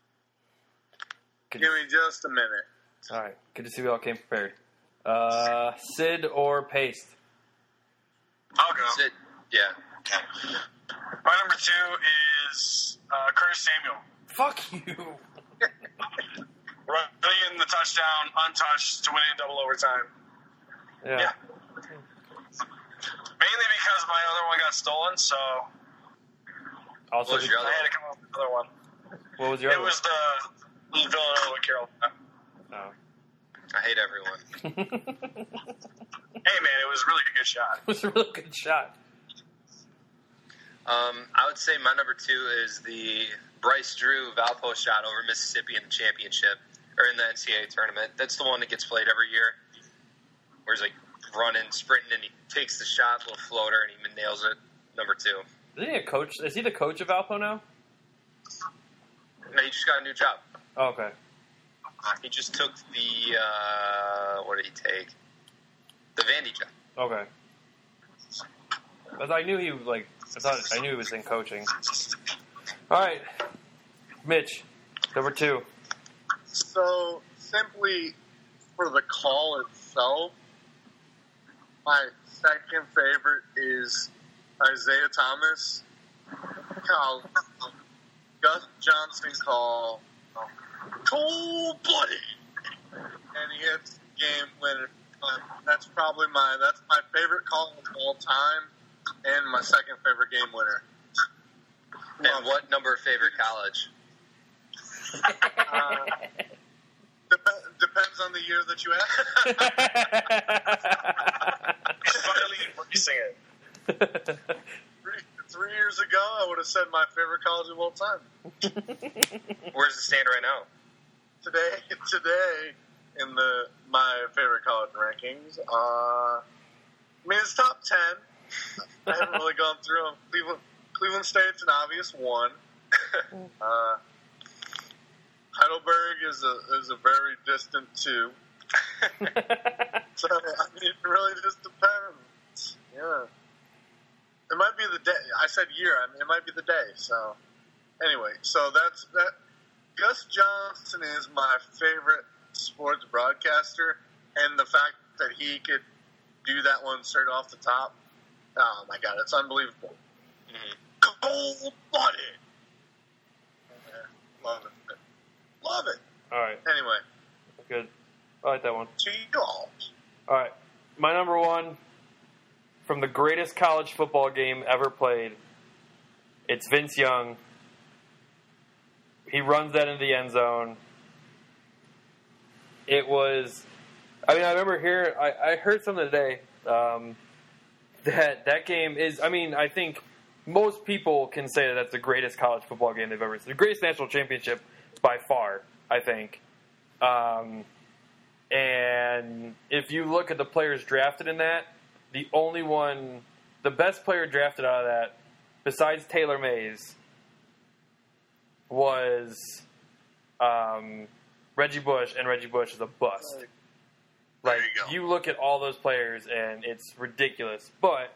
Good Give to, me just a minute. all right, good to see we all came prepared. Uh, Sid or Paste? I'll go. That's it. Yeah. My number two is uh, Curtis Samuel. Fuck you. Running the touchdown, untouched, to win it in double overtime. Yeah. Yeah. Mainly because my other one got stolen, so Also, What was your I other had to come up with another one. what was your It other was the Villanova Carolina. one? I hate everyone. Hey, man, it was a really good shot. It was a really good shot. Um, I would say my number two is the Bryce Drew Valpo shot over Mississippi in the championship, or in the N C double A tournament. That's the one that gets played every year, where he's like running, sprinting, and he takes the shot, little floater, and he nails it. Number two. Isn't he a coach? Is he the coach of Valpo now? No, he just got a new job. Oh, okay. He just took the, uh, what did he take? The Vandy job. Okay. But I knew he was like. I thought I knew he was in coaching. All right, Mitch, number two. So, simply for the call itself, my second favorite is Isaiah Thomas. Call Gus Johnson call cold-blooded, and he hits game winner. Um, that's probably my that's my favorite call of all time, and my second favorite game winner. And what number favorite college? Uh, dep- depends on the year that you ask. Finally embracing it. Three, three years ago, I would have said my favorite college of all time. Where's it stand right now? Today, today, in the my favorite college rankings, uh, I mean it's top ten. I haven't really gone through them. Cleveland, Cleveland State's an obvious one. uh, Heidelberg is a is a very distant two. So I mean, it really just depends. Yeah, it might be the day. I said year. I mean, it might be the day. So anyway, so that's that. Gus Johnson is my favorite sports broadcaster, and the fact that he could do that one straight off the top, oh my god, it's unbelievable. Mm-hmm. Cold-blooded. Yeah, love it. Love it. All right. Anyway, Good. I like that one. to y'all. All right. My number one from the greatest college football game ever played. It's Vince Young. He runs that into the end zone. It was, I mean, I remember here, I, I heard something today um, that that game is, I mean, I think most people can say that that's the greatest college football game they've ever seen. The greatest national championship by far, I think. Um, and if you look at the players drafted in that, the only one, the best player drafted out of that, besides Taylor Mays, was um, Reggie Bush, and Reggie Bush is a bust. Like, you go. you look at all those players, and it's ridiculous. But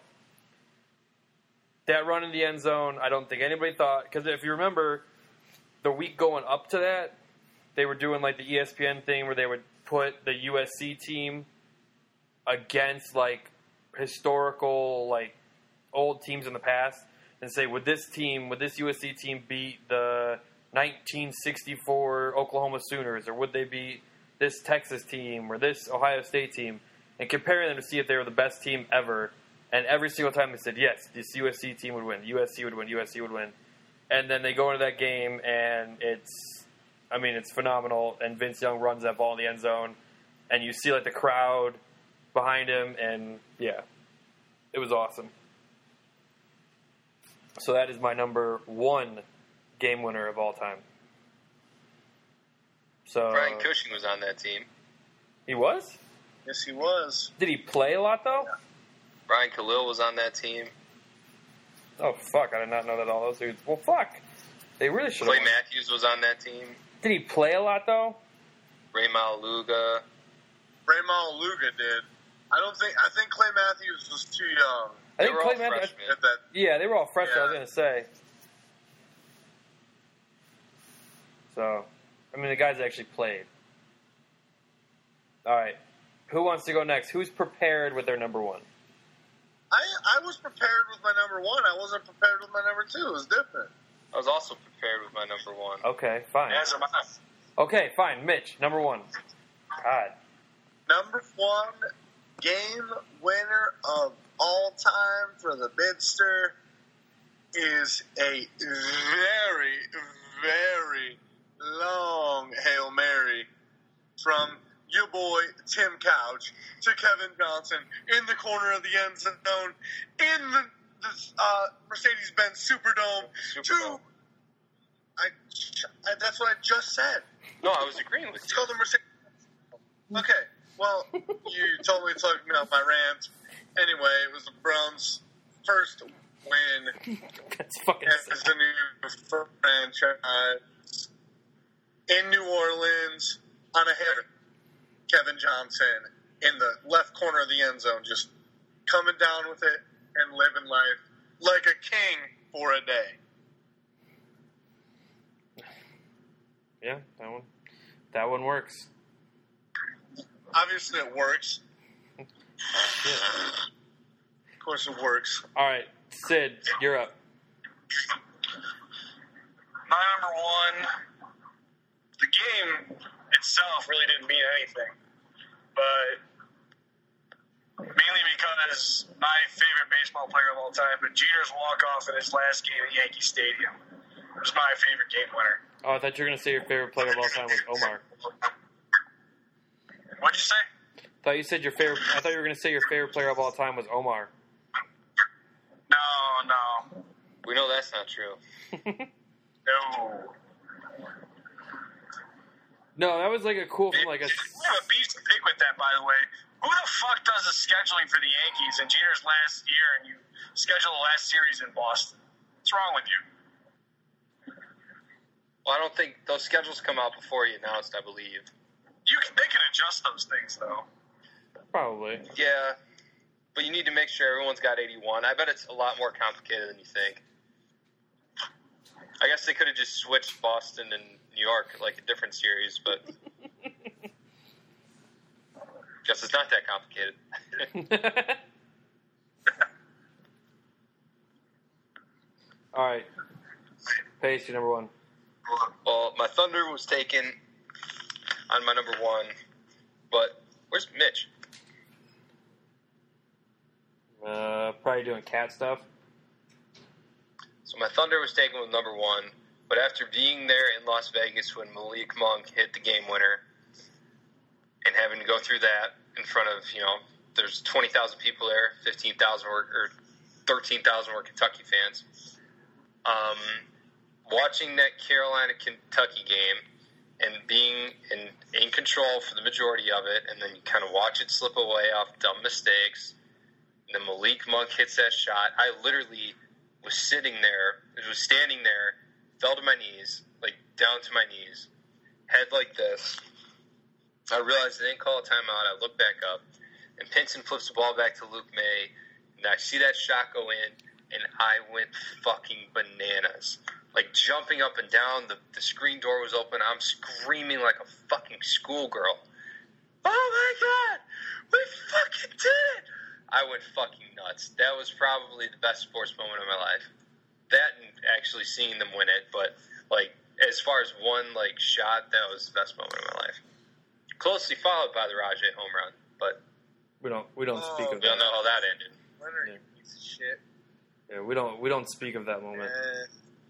that run in the end zone, I don't think anybody thought, because if you remember, the week going up to that, they were doing like the E S P N thing where they would put the U S C team against like historical, like old teams in the past, and say, would this team, would this U S C team beat the nineteen sixty-four Oklahoma Sooners, or would they beat this Texas team or this Ohio State team, and comparing them to see if they were the best team ever. And every single time they said, yes, this U S C team would win, U S C would win, U S C would win. And then they go into that game, and it's, I mean, it's phenomenal. And Vince Young runs that ball in the end zone, and you see like the crowd behind him, and yeah, it was awesome. So that is my number one game winner of all time. So Brian Cushing was on that team. He was? Yes, he was. Did he play a lot though? Yeah. Brian Khalil was on that team. Oh fuck! I did not know that all those dudes. Well, fuck. They really should Clay have. Matthews was on that team. Did he play a lot though? Ray Malaluga. Ray Malaluga did. I don't think. I think Clay Matthews was too young I They think were Clay all Matthews. freshmen. at that. Yeah, they were all freshmen. I was Yeah. gonna say. So, I mean, the guys actually played. All right, who wants to go next? Who's prepared with their number one? I I was prepared with my number one. I wasn't prepared with my number two. It was different. I was also prepared with my number one. Okay, fine. As am I. Okay, fine. Mitch, number one. God. Number one game winner of all time for the Bidster is a very, very long Hail Mary from your boy Tim Couch to Kevin Johnson in the corner of the end zone in the, the uh, Mercedes-Benz Superdome. Superdome. To, I, I, that's what I just said. No, I was agreeing with It's you. called the Mercedes. Okay, well, you told me to talk me off my rant. Anyway, it was the Browns' first win That's fucking as sick. the new franchise in New Orleans on a hit. Kevin Johnson in the left corner of the end zone, just coming down with it and living life like a king for a day. Yeah, that one. That one works. Obviously, it works. Of course it works. All right, Sid, you're up. My number one, the game itself really didn't mean anything, but mainly because my favorite baseball player of all time, but Jeter's walk-off in his last game at Yankee Stadium was my favorite game winner. Oh, I thought you were going to say your favorite player of all time was Omar. What'd you say? I thought you said your favorite. I thought you were going to say your favorite player of all time was Omar. No, no. We know that's not true. No. No, that was like a cool from like a. I have a beef to pick with that, by the way. Who the fuck does the scheduling for the Yankees in Jeter's last year and you schedule the last series in Boston? What's wrong with you? Well, I don't think those schedules come out before you announced, I believe. You can, they can adjust those things, though. Probably. Yeah, but you need to make sure everyone's got eighty-one. I bet it's a lot more complicated than you think. I guess they could have just switched Boston and New York, like a different series, but guess it's not that complicated. All right. Pace, your number one. Well, my Thunder was taken on my number one, but where's Mitch? Uh, probably doing cat stuff. So my Thunder was taken with number one, but after being there in Las Vegas when Malik Monk hit the game winner and having to go through that in front of, you know, there's twenty thousand people there, fifteen thousand were, or thirteen thousand were Kentucky fans. Um, watching that Carolina-Kentucky game and being in, in control for the majority of it, and then you kind of watch it slip away off dumb mistakes, and then Malik Monk hits that shot. I literally was sitting there, was standing there, fell to my knees, like down to my knees, head like this. I realized they didn't call a timeout. I look back up, and Pinson flips the ball back to Luke May, and I see that shot go in, and I went fucking bananas. Like, jumping up and down, the, the screen door was open, I'm screaming like a fucking schoolgirl. Oh my God! We fucking did it! I went fucking nuts. That was probably the best sports moment of my life. That and actually seeing them win it, but, like, as far as one, like, shot, that was the best moment of my life. Closely followed by the Rajay home run, but We don't. We don't Oh, speak of we don't that. know how that ended. Leonard, Yeah. you piece of shit. Yeah, we don't. We don't speak of that moment. Eh.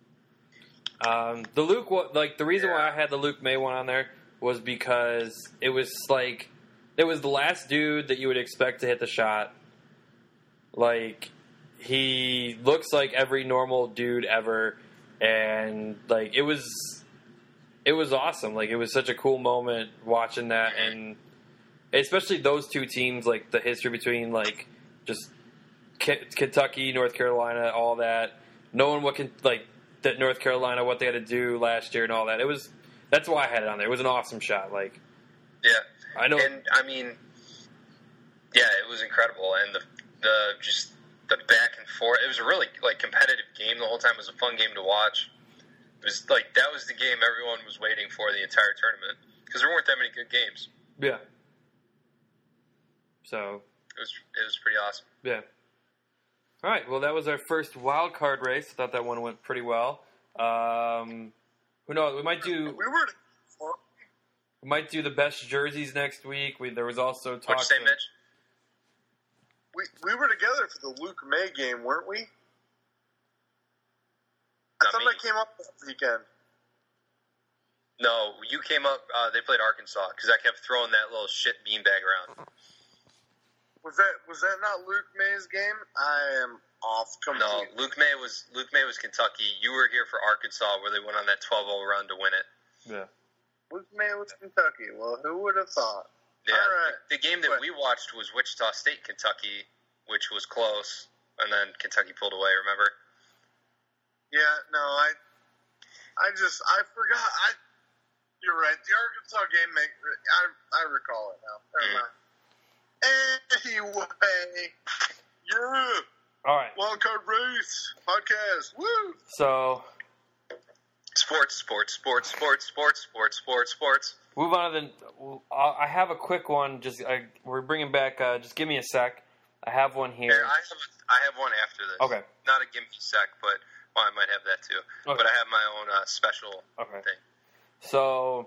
Um, the Luke, wa- like the reason why Yeah. I had the Luke May one on there was because it was like it was the last dude that you would expect to hit the shot. Like he looks like every normal dude ever, and like it was, it was awesome. Like it was such a cool moment watching that, and especially those two teams. Like the history between like just K- Kentucky, North Carolina, all that. Knowing what can like. That North Carolina, what they had to do last year and all that. It was, that's why I had it on there. It was an awesome shot. Like, Yeah. I know. And I mean, yeah, it was incredible, and the the just the back and forth. It was a really like competitive game the whole time. It was a fun game to watch. It was like that was the game everyone was waiting for the entire tournament because there weren't that many good games. Yeah. So. It was it was pretty awesome. Yeah. All right. Well, that was our first wild card race. I thought that one went pretty well. Um, who knows? We might do. We were. We might do the best jerseys next week. We there was also talk. What'd you say, of- Mitch? We we were together for the Luke May game, weren't we? I Not thought me. that came up this weekend. No, you came up. Uh, they played Arkansas because I kept throwing that little shit beanbag around. Was that was that not Luke May's game? I am off No, completely. Luke May was Luke May was Kentucky. You were here for Arkansas, where they went on that twelve-oh run to win it. Yeah. Luke May was Kentucky. Well, who would have thought? Yeah, All right. the, the game that But- we watched was Wichita State, Kentucky, which was close, and then Kentucky pulled away. Remember? Yeah, no, I, I just I forgot. I, you're right. The Arkansas game, make I I recall it now. Never Mm. mind. Anyway, yeah, All right. wild card race podcast. Woo! So Sports, sports, sports, sports, sports, sports, sports, sports. move on to the. I have a quick one. Just I, we're bringing back. Uh, just give me a sec. I have one here. Here, I have I have one after this. Okay. Not a give me a sec, but well, I might have that too. Okay. But I have my own uh, special Okay. thing. So,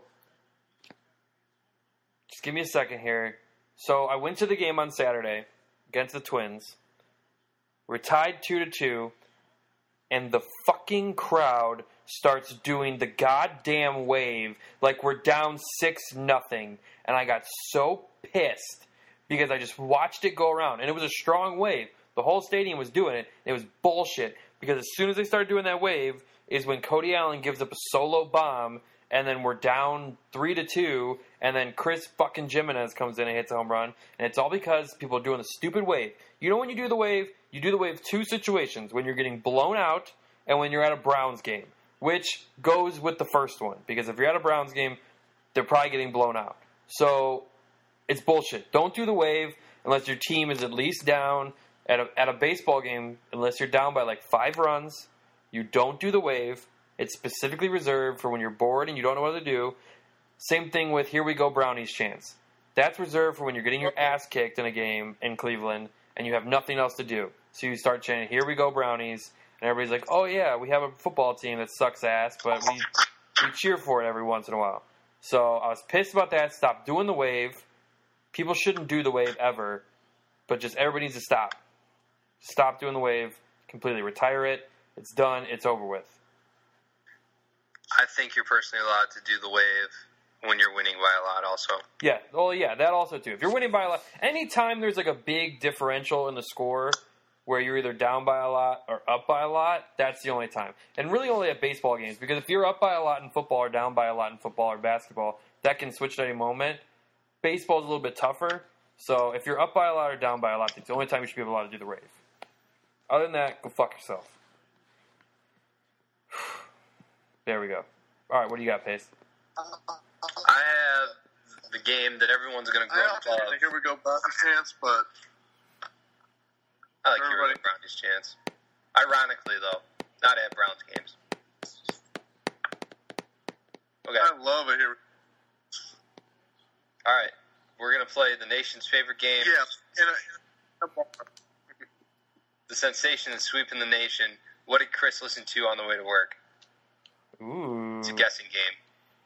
just give me a second here. So, I went to the game on Saturday against the Twins. We're tied two to two, and the fucking crowd starts doing the goddamn wave like we're down six nothing, and I got so pissed because I just watched it go around, and it was a strong wave. The whole stadium was doing it. And it was bullshit because as soon as they started doing that wave is when Cody Allen gives up a solo bomb, and then we're down three to two, and then Chris fucking Jimenez comes in and hits a home run, and it's all because people are doing the stupid wave. You know when you do the wave, you do the wave two situations, when you're getting blown out and when you're at a Browns game, which goes with the first one, because if you're at a Browns game, they're probably getting blown out. So, it's bullshit. Don't do the wave unless your team is at least down at a, at a baseball game, unless you're down by like five runs. You don't do the wave. It's specifically reserved for when you're bored and you don't know what to do. Same thing with Here We Go Brownies chants. That's reserved for when you're getting your ass kicked in a game in Cleveland and you have nothing else to do. So you start chanting, Here We Go Brownies, and everybody's like, oh yeah, we have a football team that sucks ass, but we, we cheer for it every once in a while. So I was pissed about that. Stop doing the wave. People shouldn't do the wave ever, but just everybody needs to stop. Stop doing the wave completely. Retire it. It's done. It's over with. I think you're personally allowed to do the wave when you're winning by a lot also. Yeah. Well, yeah, that also too. If you're winning by a lot, anytime there's like a big differential in the score where you're either down by a lot or up by a lot, that's the only time. And really only at baseball games, because if you're up by a lot in football or down by a lot in football or basketball, that can switch at any moment. Baseball's a little bit tougher. So if you're up by a lot or down by a lot, it's the only time you should be allowed to do the wave. Other than that, go fuck yourself. There we go. All right, what do you got, Pace? I have the game that everyone's going to grow up I love. don't think Here We Go Brownies chance, but I like Here We Go Brownies chance. Ironically, though, not at Browns games. Okay. I love it here. All right. We're going to play the nation's favorite game. Yeah. In a, in a The sensation is sweeping the nation. What did Chris listen to on the way to work? Ooh. It's a guessing game.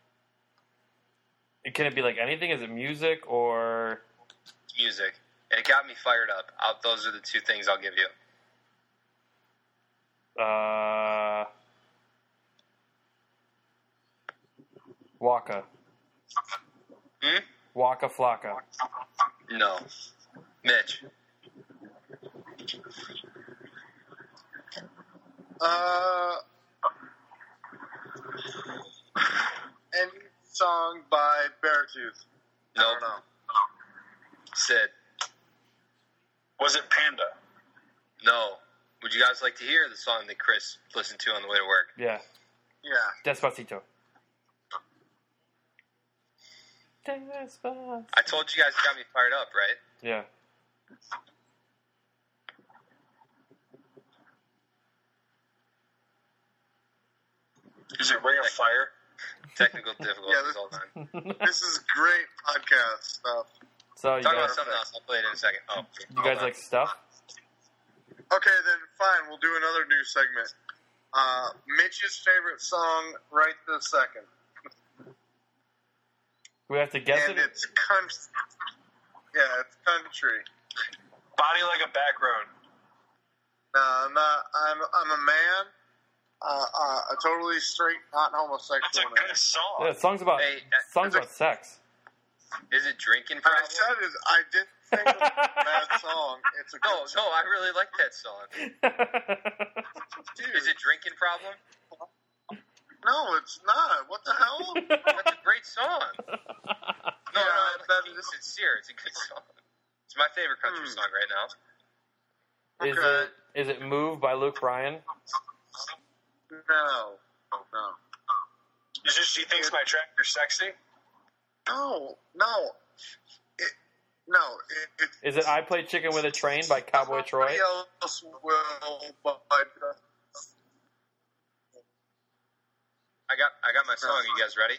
Can it be like anything? Is it music or... It's music. And it got me fired up. I'll, those are the two things I'll give you. Uh... Waka. Hmm? Waka Flocka. No. Mitch. Uh, any song by Beartooth? I Nope. don't know. Sid. Was it Panda? No. Would you guys like to hear the song that Chris listened to on the way to work? Yeah. Yeah. Despacito. Despacito. I told you guys it got me fired up, right? Yeah. Is it Ring of Fire? Technical difficulties Yeah, this- all the time. This is great podcast stuff. So you Talk about guys, something else. I'll play it in a second. Oh, you guys like stuff? Okay, then fine. We'll do another new segment. Uh, Mitch's favorite song right this second. We have to guess and it? it's country. Yeah, it's country. Body Like a Back Road. No, I'm not. I'm I'm a man. Uh, uh, a totally straight, not homosexual That's a man. good song. Yeah, songs about Hey, uh, songs about sex. Is it drinking What I problem? said is I didn't think it was a bad song. It's a good No, no, I really like that song. Dude, Is it drinking problem? no, it's not. What the hell? That's a great song. No, Yeah, no, I'm that being is- sincere. It's a good song. It's my favorite country Hmm. song right now. Is Okay. it is it Move by Luke Bryan? No, no, Is it She Thinks My Tractor's Sexy? no, no. It, no, it, it, Is it I Play Chicken with a Train by Cowboy Troy? Somebody else will, but I got, I got my song. Are you guys ready?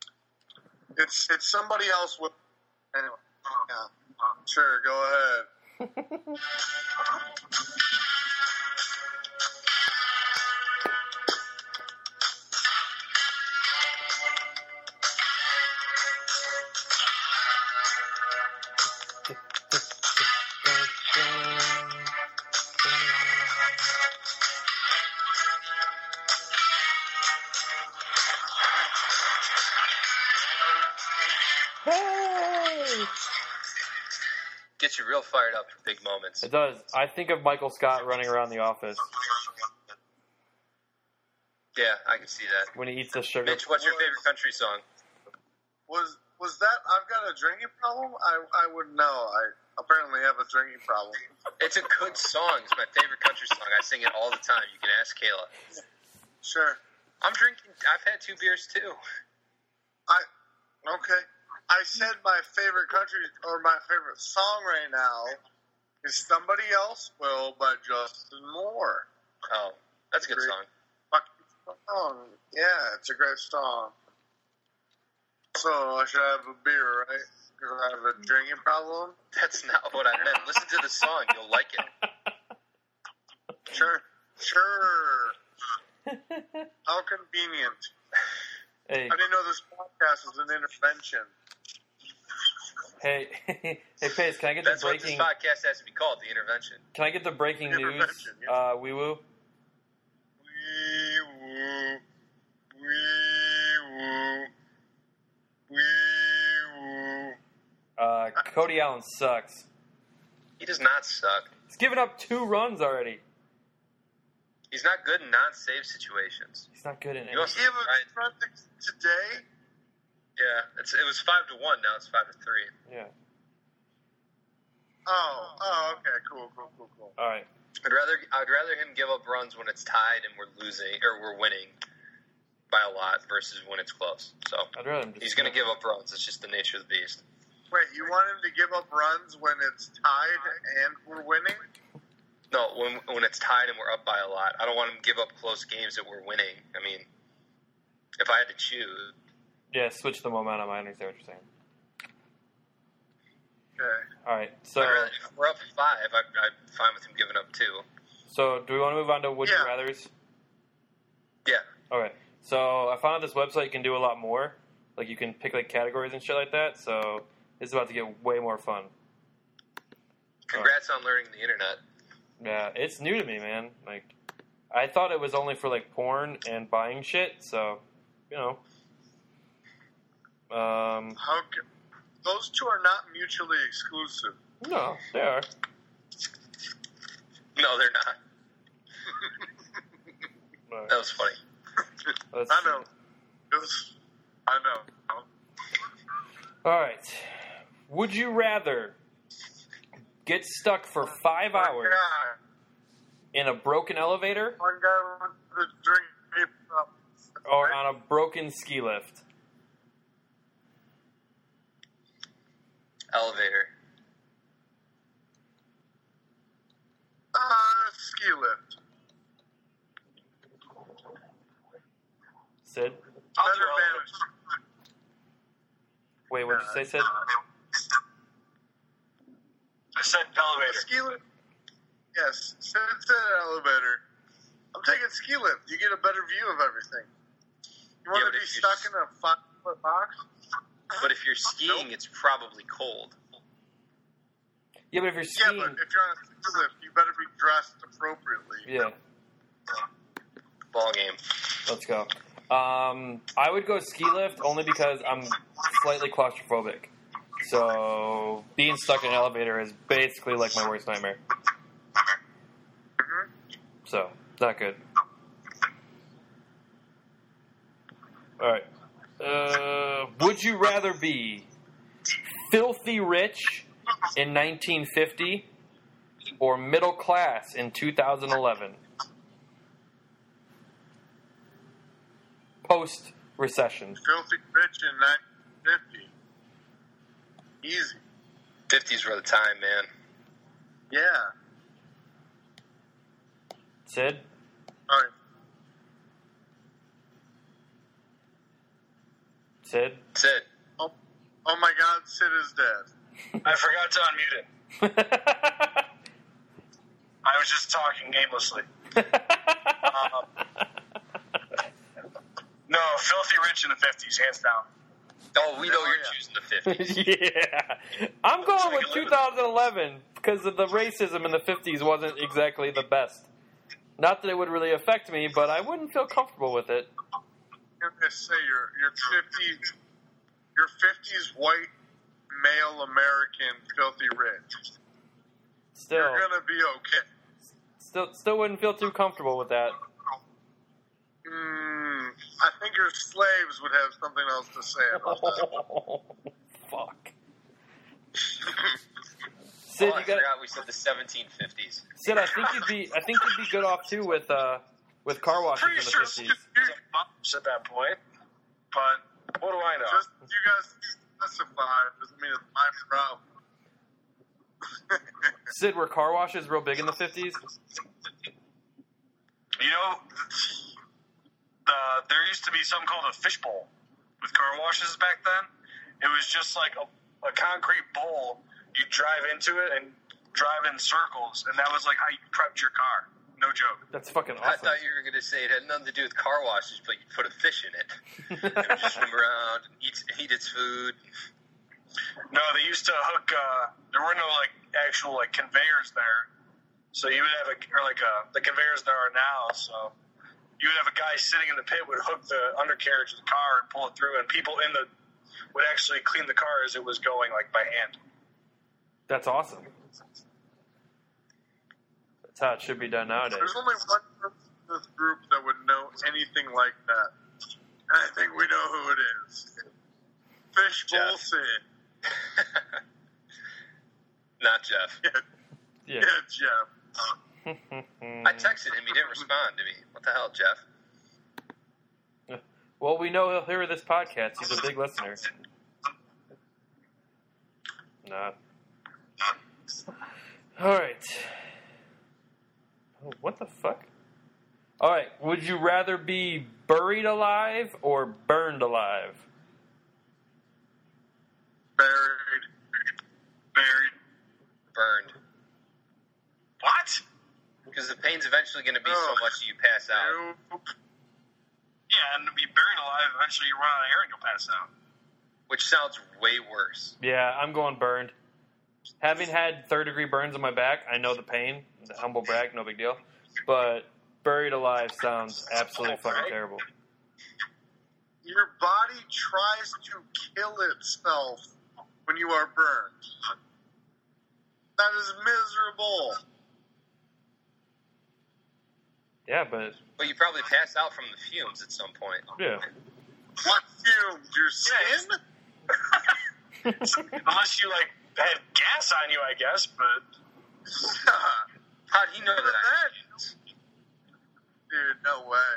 it's it's somebody else with. Anyway, yeah, sure, go ahead. Hey! Gets you real fired up for big moments. It does. I think of Michael Scott running around the office Yeah, I can see that. when he eats the sugar. Mitch, what's your favorite country song? Was was that I've got a drinking problem? I I wouldn't know. I apparently have a drinking problem. It's a good song. It's my favorite country song. I sing it all the time. You can ask Kayla. Sure. I'm drinking. I've had two beers too. I okay. I said my favorite country or my favorite song right now is "Somebody Else Will" by Justin Moore. Oh, that's a good Great. song. Fucking song. Yeah, it's a great song. So I should have a beer, right? Because I have a drinking problem. That's not what I meant. Listen to the song. You'll like it. Sure. Sure. How convenient. Hey, I didn't know this podcast was an intervention. hey, hey, Pace, can I get the That's what this breaking? podcast has to be called, The Intervention. Can I get the breaking news? Intervention, yeah. Uh, wee woo. Wee woo. Wee woo. Wee woo. Uh, Cody Allen sucks. He does not suck. He's given up two runs already. He's not good in non-save situations. He's not good in You any. also- He have a Right. front today? Yeah, it's, it was five to one. Now it's five to three. Yeah. Oh, oh, okay, cool, cool, cool, cool. All right. I'd rather I'd rather him give up runs when it's tied and we're losing or we're winning by a lot versus when it's close. So I'd rather him just. he's going to give up runs. It's just the nature of the beast. Wait, you want him to give up runs when it's tied and we're winning? No, when when it's tied and we're up by a lot, I don't want him to give up close games that we're winning. I mean, if I had to choose, Yeah, switch the momentum. I understand what you're saying. Okay. All right. So, I'd rather, if we're up five, I, I'm fine with him giving up two. so do we want to move on to would Yeah. you rather's? Yeah, Okay. So I found out this website can do a lot more. Like you can pick like categories and shit like that. So this is about to get way more fun. congrats on learning the internet. Yeah, it's new to me, man. Like I thought it was only for like porn and buying shit. So you know. Um, How ca- those two are not mutually exclusive. no, they are. No, they're not. All right. That was funny. Let's I see. know. It was, I know. All right. Would you rather get stuck for five One hours guy, in a broken elevator one guy with the drink up. or on a broken ski lift? Elevator. Uh, ski lift. Sid? I'll Better do elevator. advantage. Wait, what did you say, Sid? I said elevator. Ski lift. Yes, sit in an elevator. I'm taking ski lift. You get a better view of everything. You want Yeah, to but be if you stuck s- in a five foot box? But if you're skiing, it's probably cold. Yeah, but if you're Yeah, skiing, but if you're on a ski lift, you better be dressed appropriately. yeah, Ball game. let's go. Um, I would go ski lift only because I'm slightly claustrophobic. So being stuck in an elevator is basically like my worst nightmare. Mhm. So not good. All right. Uh, would you rather be filthy rich in nineteen fifty or middle class in two thousand eleven? Post recession. Filthy rich in nineteen fifty. Easy. fifties were the time, man. Yeah. Sid? All right. Sid? That's it. Oh, oh my God, Sid is dead. I forgot to unmute it. I was just talking aimlessly. um, no, Filthy Rich in the fifties, hands down. Oh, we know Oh, you're yeah. choosing the fifties. Yeah. I'm going with two thousand eleven because of the racism in the fifties wasn't exactly the best. Not that it would really affect me, but I wouldn't feel comfortable with it. I'm gonna say your your fifties your fifties white male American filthy rich. Still, You're gonna be okay. still, still wouldn't feel too comfortable with that. Mm, I think your slaves would have something else to say about that. Fuck. Sid, oh, I you got. forgot we said the seventeen fifties. Sid, I think you'd be. I think you'd be good off too with uh with car washes Pretty in the sure fifties. there's a bumps at that point, but what do I know? Just you guys specify doesn't mean it's my problem. Sid, were car washes real big in the fifties? You know, the, there used to be something called a fishbowl with car washes back then. It was just like a, a concrete bowl. You drive into it and drive in circles, and that was like how you prepped your car. No joke. That's fucking I awesome. thought you were going to say it had nothing to do with car washes, but you put a fish in it. It would just swim around and eat, eat its food. No, they used to hook. Uh, there were no like actual like conveyors there, so you would have a or like a, the conveyors there are now. So you would have a guy sitting in the pit would hook the undercarriage of the car and pull it through, and people in the would actually clean the car as it was going like by hand. That's awesome. That's how it should be done nowadays. There's only one person in this group that would know anything like that, and I think we know who it is. Fishbowl Jeff. Sid. Not Jeff. Yeah, Yeah. yeah, Jeff. I texted him. He didn't respond to me. What the hell, Jeff? Well, we know he'll hear this podcast. He's a big listener. Nah. All right. Oh, what the fuck? All right. Would you rather be buried alive or burned alive? Buried. Buried. Burned. What? Because the pain's eventually going to be so Oh. much that you pass out. Nope. Yeah, and to be buried alive, eventually you run out of air and you'll pass out. Which sounds way worse. Yeah, I'm going burned. Having had third degree burns on my back, I know the pain. The humble brag, no big deal. But buried alive sounds absolutely fucking terrible. Your body tries to kill itself when you are burned. That is miserable. Yeah, but But you probably pass out from the fumes at some point. yeah. What fumes? Your skin? Unless you like had gas on you, I guess. But How'd he know that? I- Dude, no way.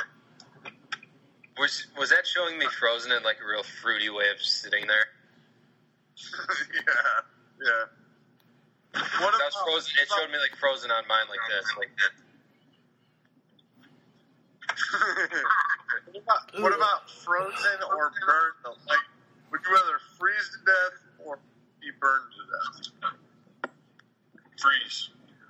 Was was that showing me Frozen in like a real fruity way of sitting there? yeah, yeah. What That was Frozen. It showed me like Frozen on mine like this, like that. what, about, what about frozen or burned? Like, would you rather freeze to death or be burned to death? freeze.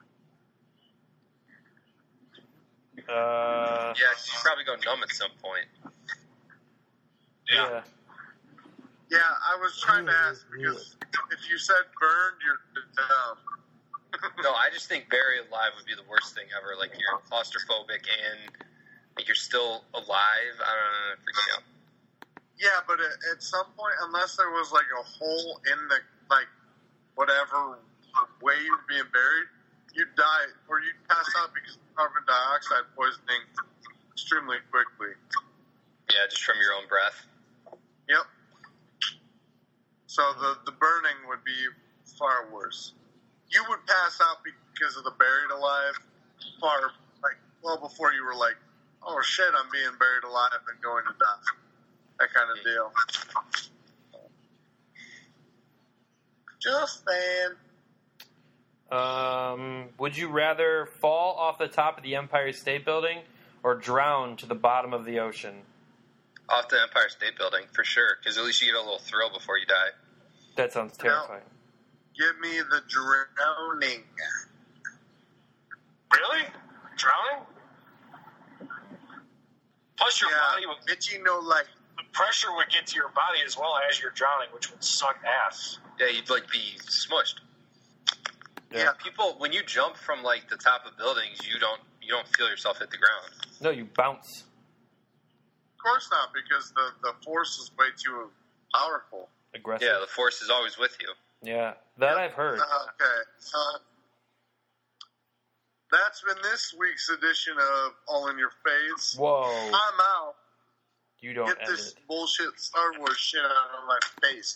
Uh, Yeah, 'cause you probably go numb at some point. yeah. Yeah, I was trying to ask because if you said burned, you're dumb. No, I just think buried alive would be the worst thing ever. Like you're claustrophobic and like you're still alive. I don't know, it freaks me out. Yeah, but at, at some point, unless there was like a hole in the like whatever way you were being buried, you'd die or you'd pass out because of carbon dioxide poisoning extremely quickly. Yeah, just from your own breath. Yep. So the the burning would be far worse. You would pass out because of the buried alive far like well before you were like, oh shit, I'm being buried alive and going to die. That kind of deal. Just saying. Um, would you rather fall off the top of the Empire State Building or drown to the bottom of the ocean? Off the Empire State Building, for sure. Because at least you get a little thrill before you die. That sounds terrifying. Give me the drowning. Really? Drowning? Plus, your Yeah, body would Mitchie no light. the pressure would get to your body as well as you're drowning, which would suck ass. Yeah, you'd like be smushed. Yeah. People, when you jump from like the top of buildings, you don't you don't feel yourself hit the ground. No, you bounce. Of course not, because the, the force is way too powerful. Aggressive. Yeah, the force is always with you. Yeah, that I've heard. Uh, okay. Uh, that's been this week's edition of All in Your Face. Whoa. I'm out. You don't Get end this it. bullshit Star Wars shit out of my face.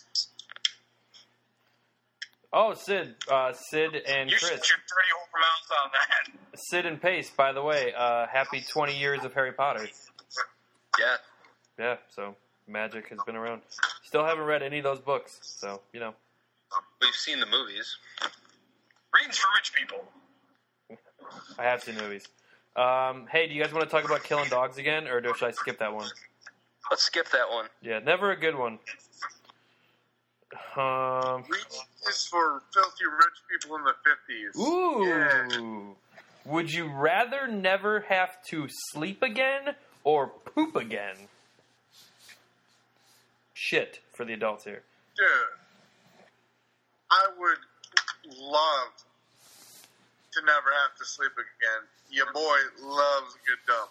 Oh, Sid. Uh, Sid and You Chris. shut your dirty whore mouth on that. Sid and Pace, by the way. Uh, happy twenty years of Harry Potter. Yeah. Yeah, so magic has been around. Still haven't read any of those books, so, you know. We've seen the movies. Reading's for rich people. I have seen movies. Um, hey, do you guys want to talk about killing dogs again, or should I skip that one? Let's skip that one. Yeah, never a good one. Um, Reading is for filthy rich people in the fifties. ooh. Yeah. Would you rather never have to sleep again or poop again? Shit for the adults here. Dude, I would love to never have to sleep again. Your boy loves a good dump.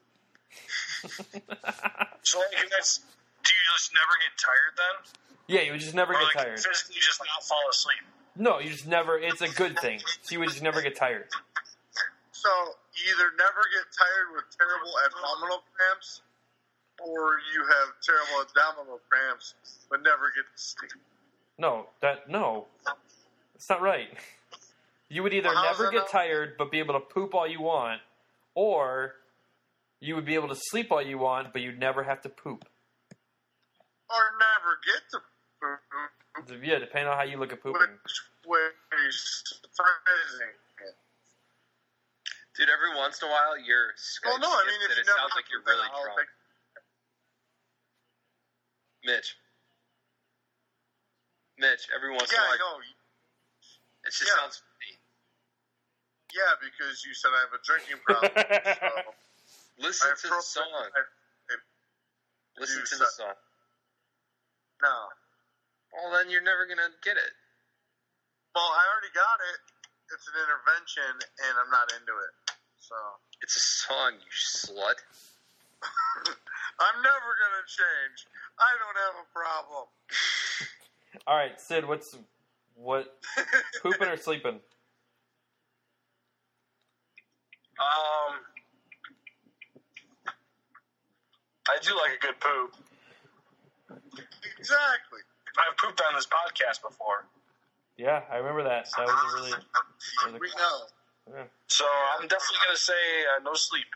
So, like, that's, do you just never get tired then? Yeah, you would just never Or, get like, tired. physically just not fall asleep? No, you just never. It's a good thing. So you would just never get tired. So, you either never get tired with terrible abdominal cramps, or you have terrible abdominal cramps, but never get to sleep. No, that no, that's not right. You would either Well, how's never that get not- tired but be able to poop all you want, or you would be able to sleep all you want but you'd never have to poop. Or never get to poop, Yeah, depending on how you look at pooping. which was surprising. Dude, every once in a while, your Skype Well, no, I mean, skips if and you it never sounds like you're really drunk. Mitch. Mitch, every once Yeah, in a I while, know. it just Yeah. sounds funny. Yeah, because you said I have a drinking problem. So Listen I to the appropriate- song. I- Listen you to the said- song. No. Well, then you're never going to get it. Well, I already got it. It's an intervention, and I'm not into it. So It's a song, you slut. I'm never gonna change. I don't have a problem. All right, Sid, what's what? Pooping or sleeping? Um, I do like a good poop. Exactly. I've pooped on this podcast before. Yeah, I remember that. That was a really. That was We a, know. yeah. So I'm definitely going to say uh, no sleep.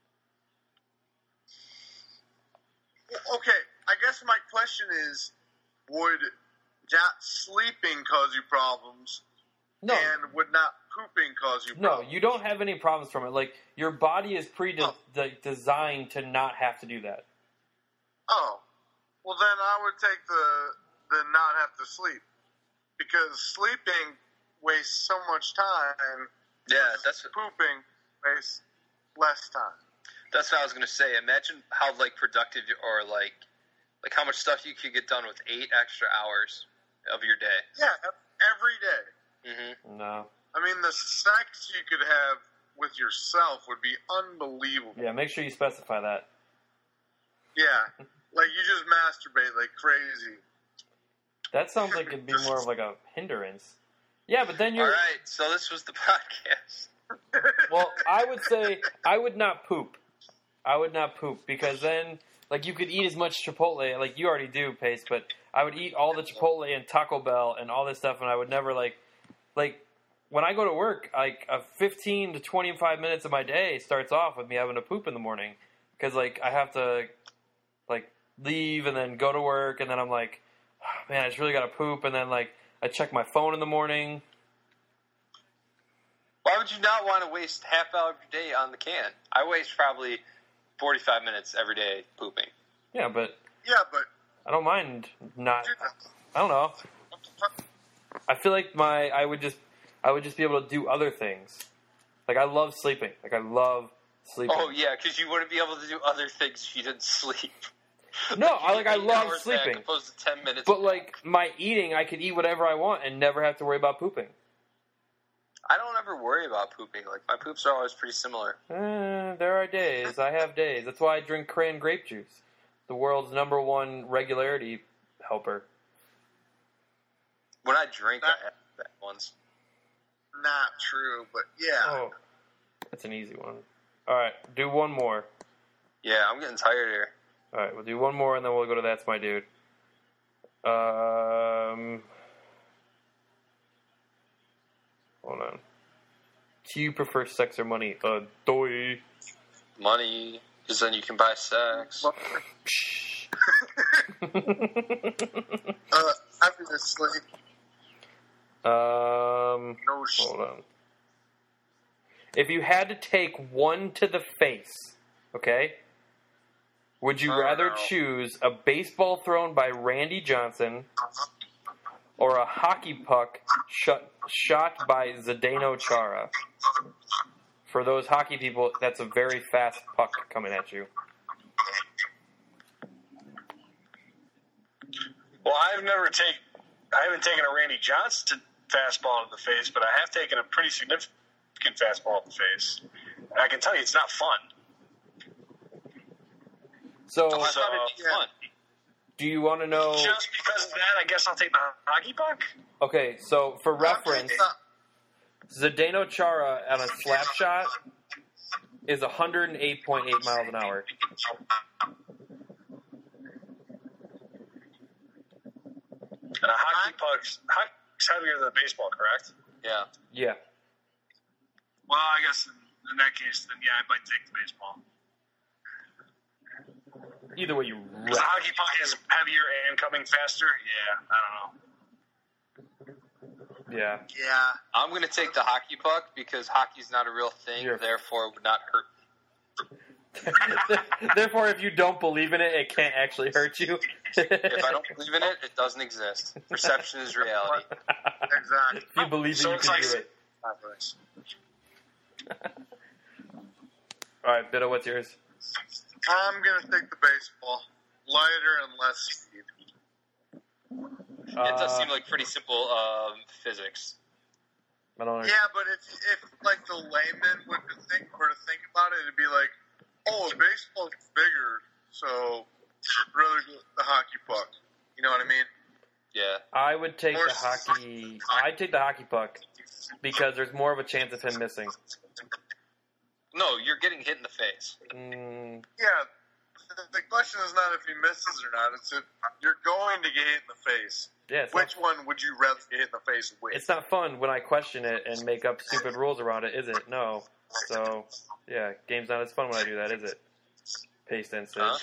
Okay, I guess my question is, would not sleeping cause you problems, No, and would not pooping cause you no, problems? you don't have any problems from it. Like your body is pre-designed to not have to do that. Oh, well then I would take the the not have to sleep, because sleeping wastes so much time. Yeah, that's Pooping wastes less time. that's what I was going to say. Imagine how like productive you- or like like how much stuff you could get done with eight extra hours of your day. Yeah, every day. Mm-hmm. No. I mean, the sex you could have with yourself would be unbelievable. Yeah, make sure you specify that. Yeah, like you just masturbate like crazy. That sounds like it'd be more of like a hindrance. Yeah, but then you're. All right, so this was the podcast. Well, I would say I would not poop. I would not poop because then, like, you could eat as much Chipotle, like you already do, Pace. But I would eat all the Chipotle and Taco Bell and all this stuff, and I would never like, like, when I go to work, like, a fifteen to twenty-five minutes of my day starts off with me having to poop in the morning because, like, I have to, like, leave and then go to work, and then I'm like, oh, man, I just really got to poop, and then like I check my phone in the morning. Why would you not want to waste half hour of your day on the can? I waste probably forty-five minutes every day pooping. Yeah, but Yeah, but I don't mind not. I don't know. I feel like my I would just I would just be able to do other things. Like I love sleeping. Like I love sleeping. Oh yeah, because you wouldn't be able to do other things if you didn't sleep. No, I like I Eight love hours sleeping. back opposed to ten minutes. But back. like my eating, I could eat whatever I want and never have to worry about pooping. I don't ever worry about pooping. Like my poops are always pretty similar. Uh, there are days. I have days. That's why I drink cran grape juice, the world's number one regularity helper. When I drink, I have that once. Not true, but yeah. Oh, that's an easy one. All right, do one more. Yeah, I'm getting tired here. All right, we'll do one more and then we'll go to That's My Dude. Um, hold on. Do you prefer sex or money? Uh, doy. Money, because then you can buy sex. uh, obviously. um, No shit. hold on. If you had to take one to the face, okay, would you Oh, rather no. choose a baseball thrown by Randy Johnson or a hockey puck shot, shot by Zdeno Chara? For those hockey people, that's a very fast puck coming at you. Well, I've never take, I haven't taken a Randy Johnson fastball to the face, but I have taken a pretty significant fastball to the face. And I can tell you, it's not fun. So, Oh, I thought it'd be yeah. fun. do you want to know? Just because of that, I guess I'll take the hockey puck. Okay, so for reference, Zdeno Chara on a slap shot is one hundred eight point eight miles an hour. And a hockey puck's, hockey's heavier than a baseball, correct? Yeah. Yeah. Well, I guess in, in that case, then yeah, I might take the baseball. Either way, you Because the wreck. hockey puck is heavier and coming faster. Yeah, I don't know. Yeah. Yeah. I'm going to take the hockey puck because hockey's not a real thing, You're- therefore it would not hurt. Therefore, if you don't believe in it, it can't actually hurt you. If I don't believe in it, it doesn't exist. Perception is reality. Exactly. If you believe it, So you it's can like- do it. All right, Biddle, what's yours? I'm gonna take the baseball. Lighter and less speed. It does Uh, seem like pretty simple um, physics. I don't know. Yeah, but if if like the layman would to think were to think about it, it'd be like, oh, baseball's bigger, so I'd rather go with the hockey puck. You know what I mean? Yeah. I would take Or- the hockey. I'd take the hockey puck because there's more of a chance of him missing. No, you're getting hit in the face. Mm, Yeah. The, the question is not if he misses or not; it's if you're going to get hit in the face. yeah, it's Which not, one would you rather get hit in the face with? it's not fun when I question it and make up stupid rules around it, is it? No. So, yeah, game's not as fun when I do that, is it? Paste instance. Huh?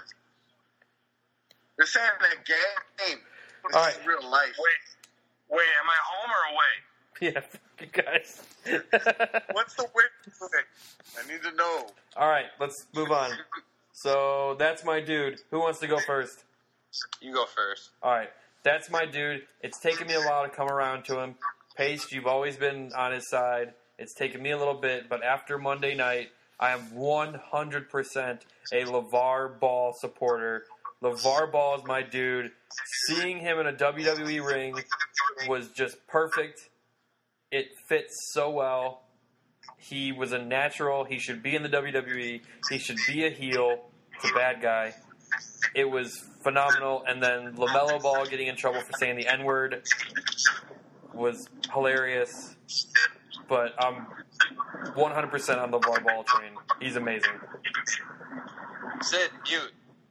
You're saying a game. This All is right. real life. Wait, wait, am I home or away? Yeah, fuck you guys. What's the win? I need to know. All right, let's move on. So that's my dude. Who wants to go first? You go first. All right, that's my dude. It's taken me a while to come around to him. Pace, you've always been on his side. It's taken me a little bit, but after Monday night, I am one hundred percent a LeVar Ball supporter. LeVar Ball is my dude. Seeing him in a W W E ring was just perfect. It fits so well. He was a natural. He should be in the W W E. He should be a heel. It's a bad guy. It was phenomenal. And then LaMelo Ball getting in trouble for saying the N-word was hilarious. But I'm one hundred percent on the LeVar Ball train. He's amazing. Sid, mute.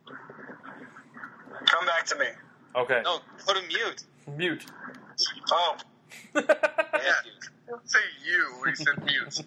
Come back to me. Okay. No, put him mute. Mute. Oh, Thank you. Don't say you. He said mute.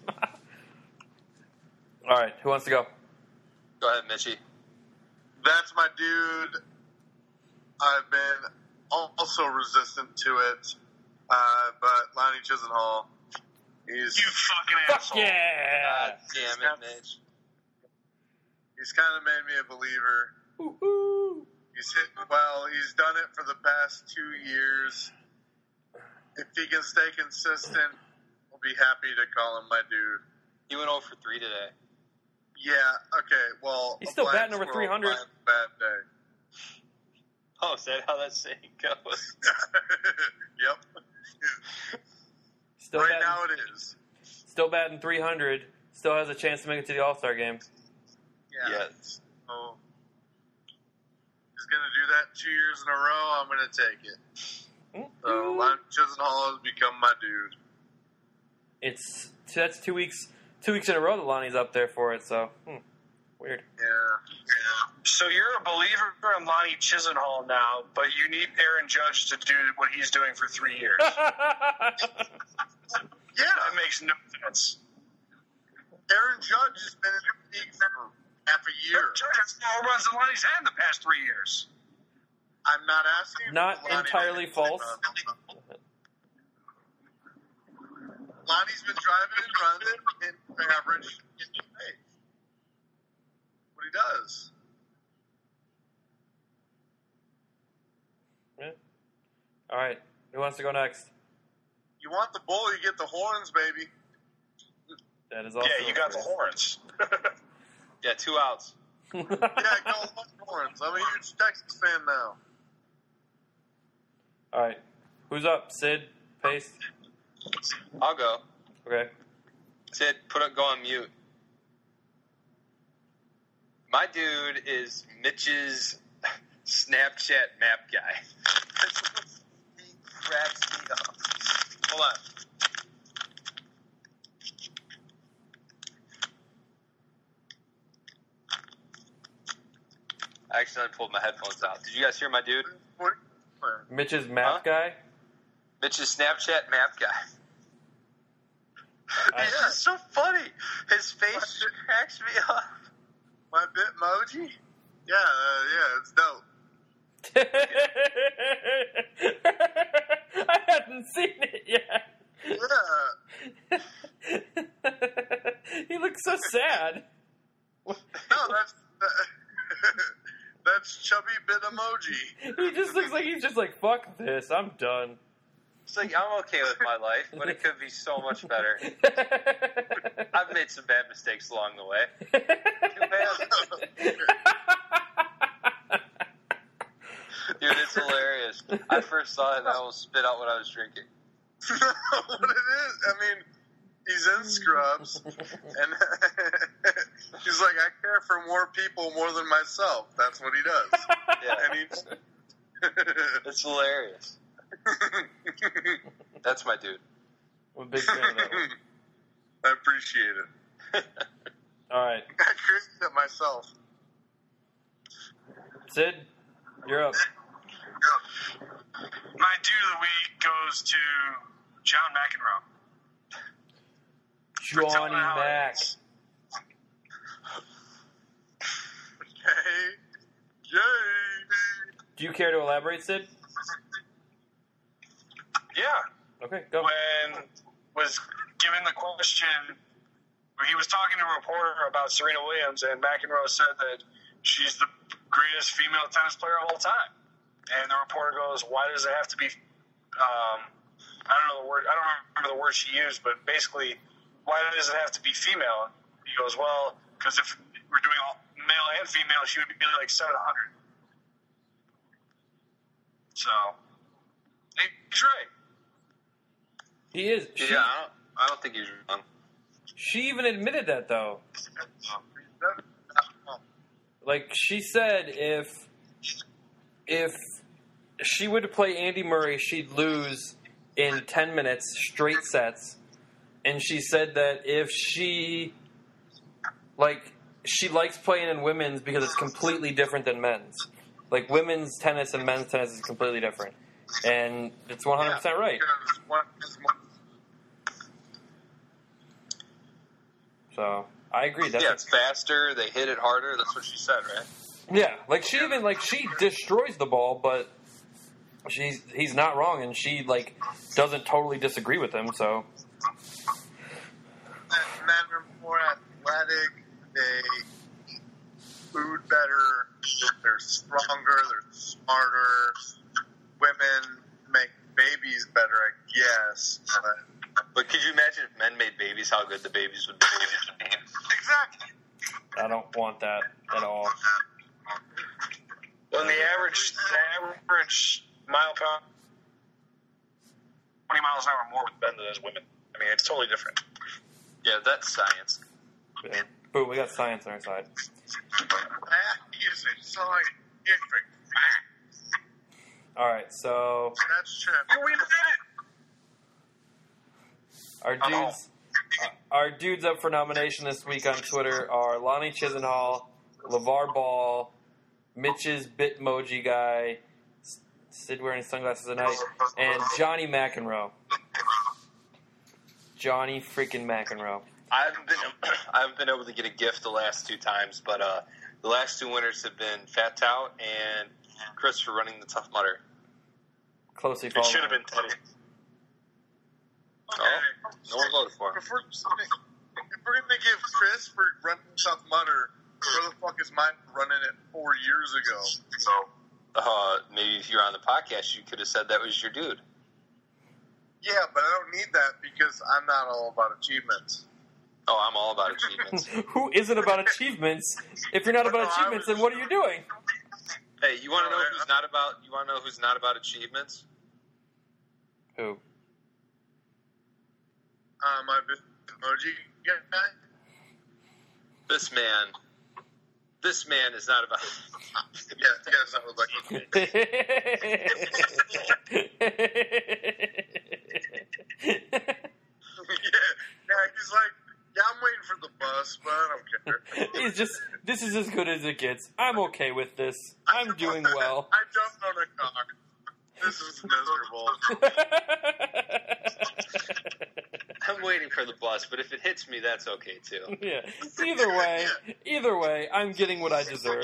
All right. Who wants to go? Go ahead, Mitchie. That's my dude. I've been also resistant to it, uh, but Lonnie Chisenhall, he's you fucking Fuck asshole. yeah! God damn it, Mitch. he's kind of made me a believer. Woo-hoo. He's hit well. He's done it for the past two years. if he can stay consistent, I'll be happy to call him my dude. He went oh for three today. Yeah, okay, well... He's still batting Lions over three hundred. were a bad day. Oh, is that how that saying goes? Yep. Still right batting, now it is. Still batting three hundred. Still has a chance to make it to the All-Star game. Yeah. Yes. So, he's going to do that two years in a row. I'm going to take it. So, Lon Chisenhall has become my dude. It's that's two weeks two weeks in a row that Lonnie's up there for it, so hmm, weird. Yeah. Yeah. So you're a believer in Lonnie Chisenhall now, but you need Aaron Judge to do what he's doing for three years. Yeah. That makes no sense. Aaron Judge has been in the league for half a year. Judge has more runs than Lonnie's had in the past three years. I'm not asking. Not Lonnie entirely to- false. Lonnie's been driving and running in average in the pace. What he does. Yeah. All right, who wants to go next? You want the bull, you get the horns, baby. That is also Yeah, you got the horns. Yeah, two outs. Yeah, go horns. I'm a huge Texas fan now. All right, who's up? Sid, Pace. I'll go. Okay. Sid, put up, go on mute. My dude is Mitch's Snapchat map guy. He cracks me up. Hold on. I accidentally pulled my headphones out. Did you guys hear my dude? What? Mitch's map Huh? guy. Mitch's Snapchat map guy. I- It's just so funny. His face cracks me up. My Bitmoji? Yeah, uh, yeah, it's dope. I hadn't seen it yet. Yeah. He looks so sad. No, that's that's chubby bit emoji. He just looks like he's just like, fuck this, I'm done. It's like, I'm okay with my life, but it could be so much better. I've made some bad mistakes along the way. Too bad. Dude, it's hilarious. I first saw it and I almost spit out what I was drinking. What it is? I mean, he's in scrubs, and he's like, I care for more people more than myself. That's what he does. Yeah, And he's it's hilarious. That's my dude. I'm a big fan of that one. I appreciate it. All right, I created it myself. Sid, you're up. My dude of the week goes to John McEnroe. For telling Johnny how it Mac. is. Okay. Yay. Do you care to elaborate, Sid? Yeah. Okay, go. When was given the question, where he was talking to a reporter about Serena Williams, and McEnroe said that she's the greatest female tennis player of all time. And the reporter goes, "Why does it have to be?" Um, I don't know the word. I don't remember the word she used, but basically, why does it have to be female? He goes, "Well, because if we're doing all male and female, she would be like seven hundred." So, he's right. He is. She, Yeah, I don't, I don't think he's wrong. she even admitted that, though. Like, she said if if she would play Andy Murray, she'd lose in ten minutes, straight sets. And she said that if she, like, she likes playing in women's because it's completely different than men's. Like, women's tennis and men's tennis is completely different. And it's one hundred percent right. Because one is more- So, I agree. That's Yeah, it's faster. They hit it harder. That's what she said, right? Yeah, like she even like she destroys the ball, but she's he's not wrong, and she like doesn't totally disagree with him. So men are more athletic. They food better. They're stronger. They're smarter. Women make babies better, I guess. But, But could you imagine if men made babies, how good the babies would be? exactly. I don't want that at all. Well, the average, the average mile per hour, twenty miles an hour more with men than as women. I mean, it's totally different. Yeah, that's science. Yeah. Boom, we got science on our side. That is a scientific fact. All right, so That's true. We did it! our dudes, our dudes up for nomination this week on Twitter are Lonnie Chisenhall, LeVar Ball, Mitch's Bitmoji guy, Sid wearing sunglasses tonight, and Johnny McEnroe. Johnny freaking McEnroe. I haven't been I haven't been able to get a gift the last two times, but uh, the last two winners have been Fat Tout and Chris for running the Tough Mudder. Closely It followed. should have been Teddy. Okay. Oh, no one voted for him. If we're, if we're gonna give Chris for running Tough Mudder, where the fuck is mine for running it four years ago? So Uh, maybe if you were on the podcast, you could have said that was your dude. yeah, but I don't need that because I'm not all about achievements. Oh, I'm all about achievements. Who isn't about achievements? If you're not about achievements, then what are you doing? Hey, you want to know who's not about? You want to know who's not about achievements? Who? Uh, my emoji guy. This man. This man is not about. Yeah, yes, that was like. yeah, yeah, he's like, yeah, I'm waiting for the bus, but I don't care. He's just, this is as good as it gets. I'm okay with this. I'm doing well. I jumped on a car. This is miserable. I'm waiting for the bus, but if it hits me, that's okay too. Yeah. Either way, either way, I'm getting what I deserve.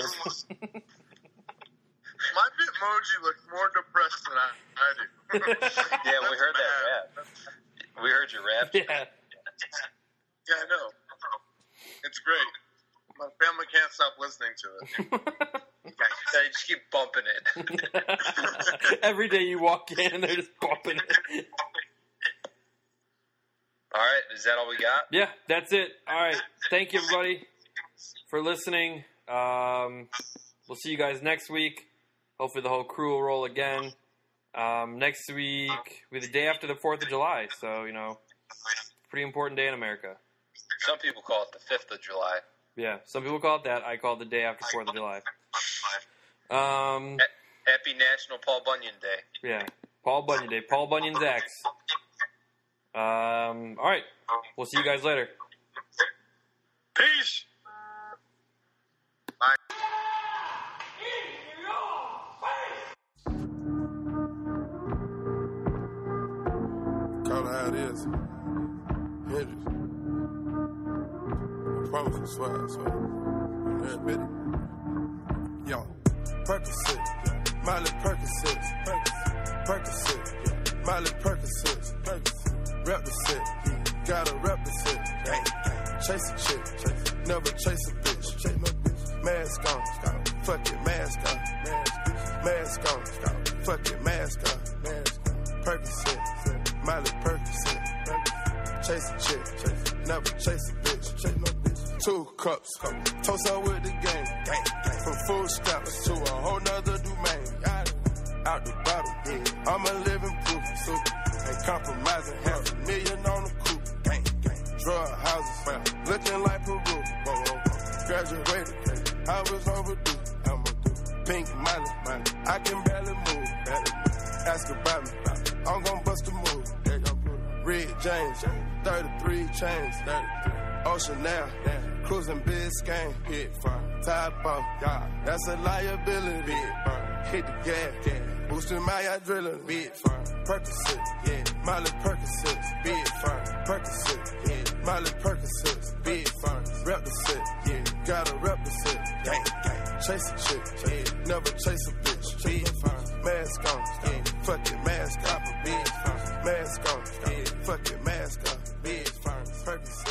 My Bitmoji looks more depressed than I, I do. Yeah, we heard that rap. We heard your rap. Yeah. Yeah, I know. It's great. My family can't stop listening to it. I just keep bumping it. Every day you walk in, they're just bumping it. All right, is that all we got? Yeah, that's it. All right. Thank you, everybody, for listening. Um, we'll see you guys next week. Hopefully the whole crew will roll again. Um, next week will be the day after the fourth of July. So, you know, pretty important day in America. Some people call it the fifth of July. Yeah, some people call it that. I call it the day after fourth of July. Um, Happy National Paul Bunyan Day. yeah, Paul Bunyan Day. Paul Bunyan's ex. Um, all right. We'll see you guys later. Peace! Call it how it is. Hit it. I promise you, swear, I swear. You admit it. Yo, Percocet, Miley Percocet, Percocet, Miley Percocet, rep the set, gotta rep the set. Chase a chick, never chase a bitch. Chase no bitch. Mask on, fuck it, mask on. Mask on, fuck it, mask on. Percocet, Miley Percocet, chase a chick, never chase a bitch. Chase no bitch. Two cups, toast up with the game. From food stamps to a whole nother domain. Out the bottle, yeah. I'm a living proof. So ain't compromising, half a million on the coupe. Gang, gang. Drug houses, looking like Peru. Whoa, whoa, whoa. Graduated, I was overdue. I'm overdue. Pink money, money. I can barely move. Barely move. Ask about me, I'm gon' bust a move. Red James, thirty-three chains, thirty-three. Ocean now, cruising Biscayne, hit fire. Top off, God, that's a liability. Big fire. Hit the gas, gas. Boosting my adrenaline, big fire. Percocet, yeah, Miley Percocet, big fire. Percocet, yeah, Miley Percocet, big fire. Rep the set, yeah, gotta rep the set. Gang, gang, chase a chick, yeah, never chase a bitch. Big fire, mask on, yeah, fuck it, mask off, big fire. Mask on, yeah, fuck it, mask off, big fire. Percocet.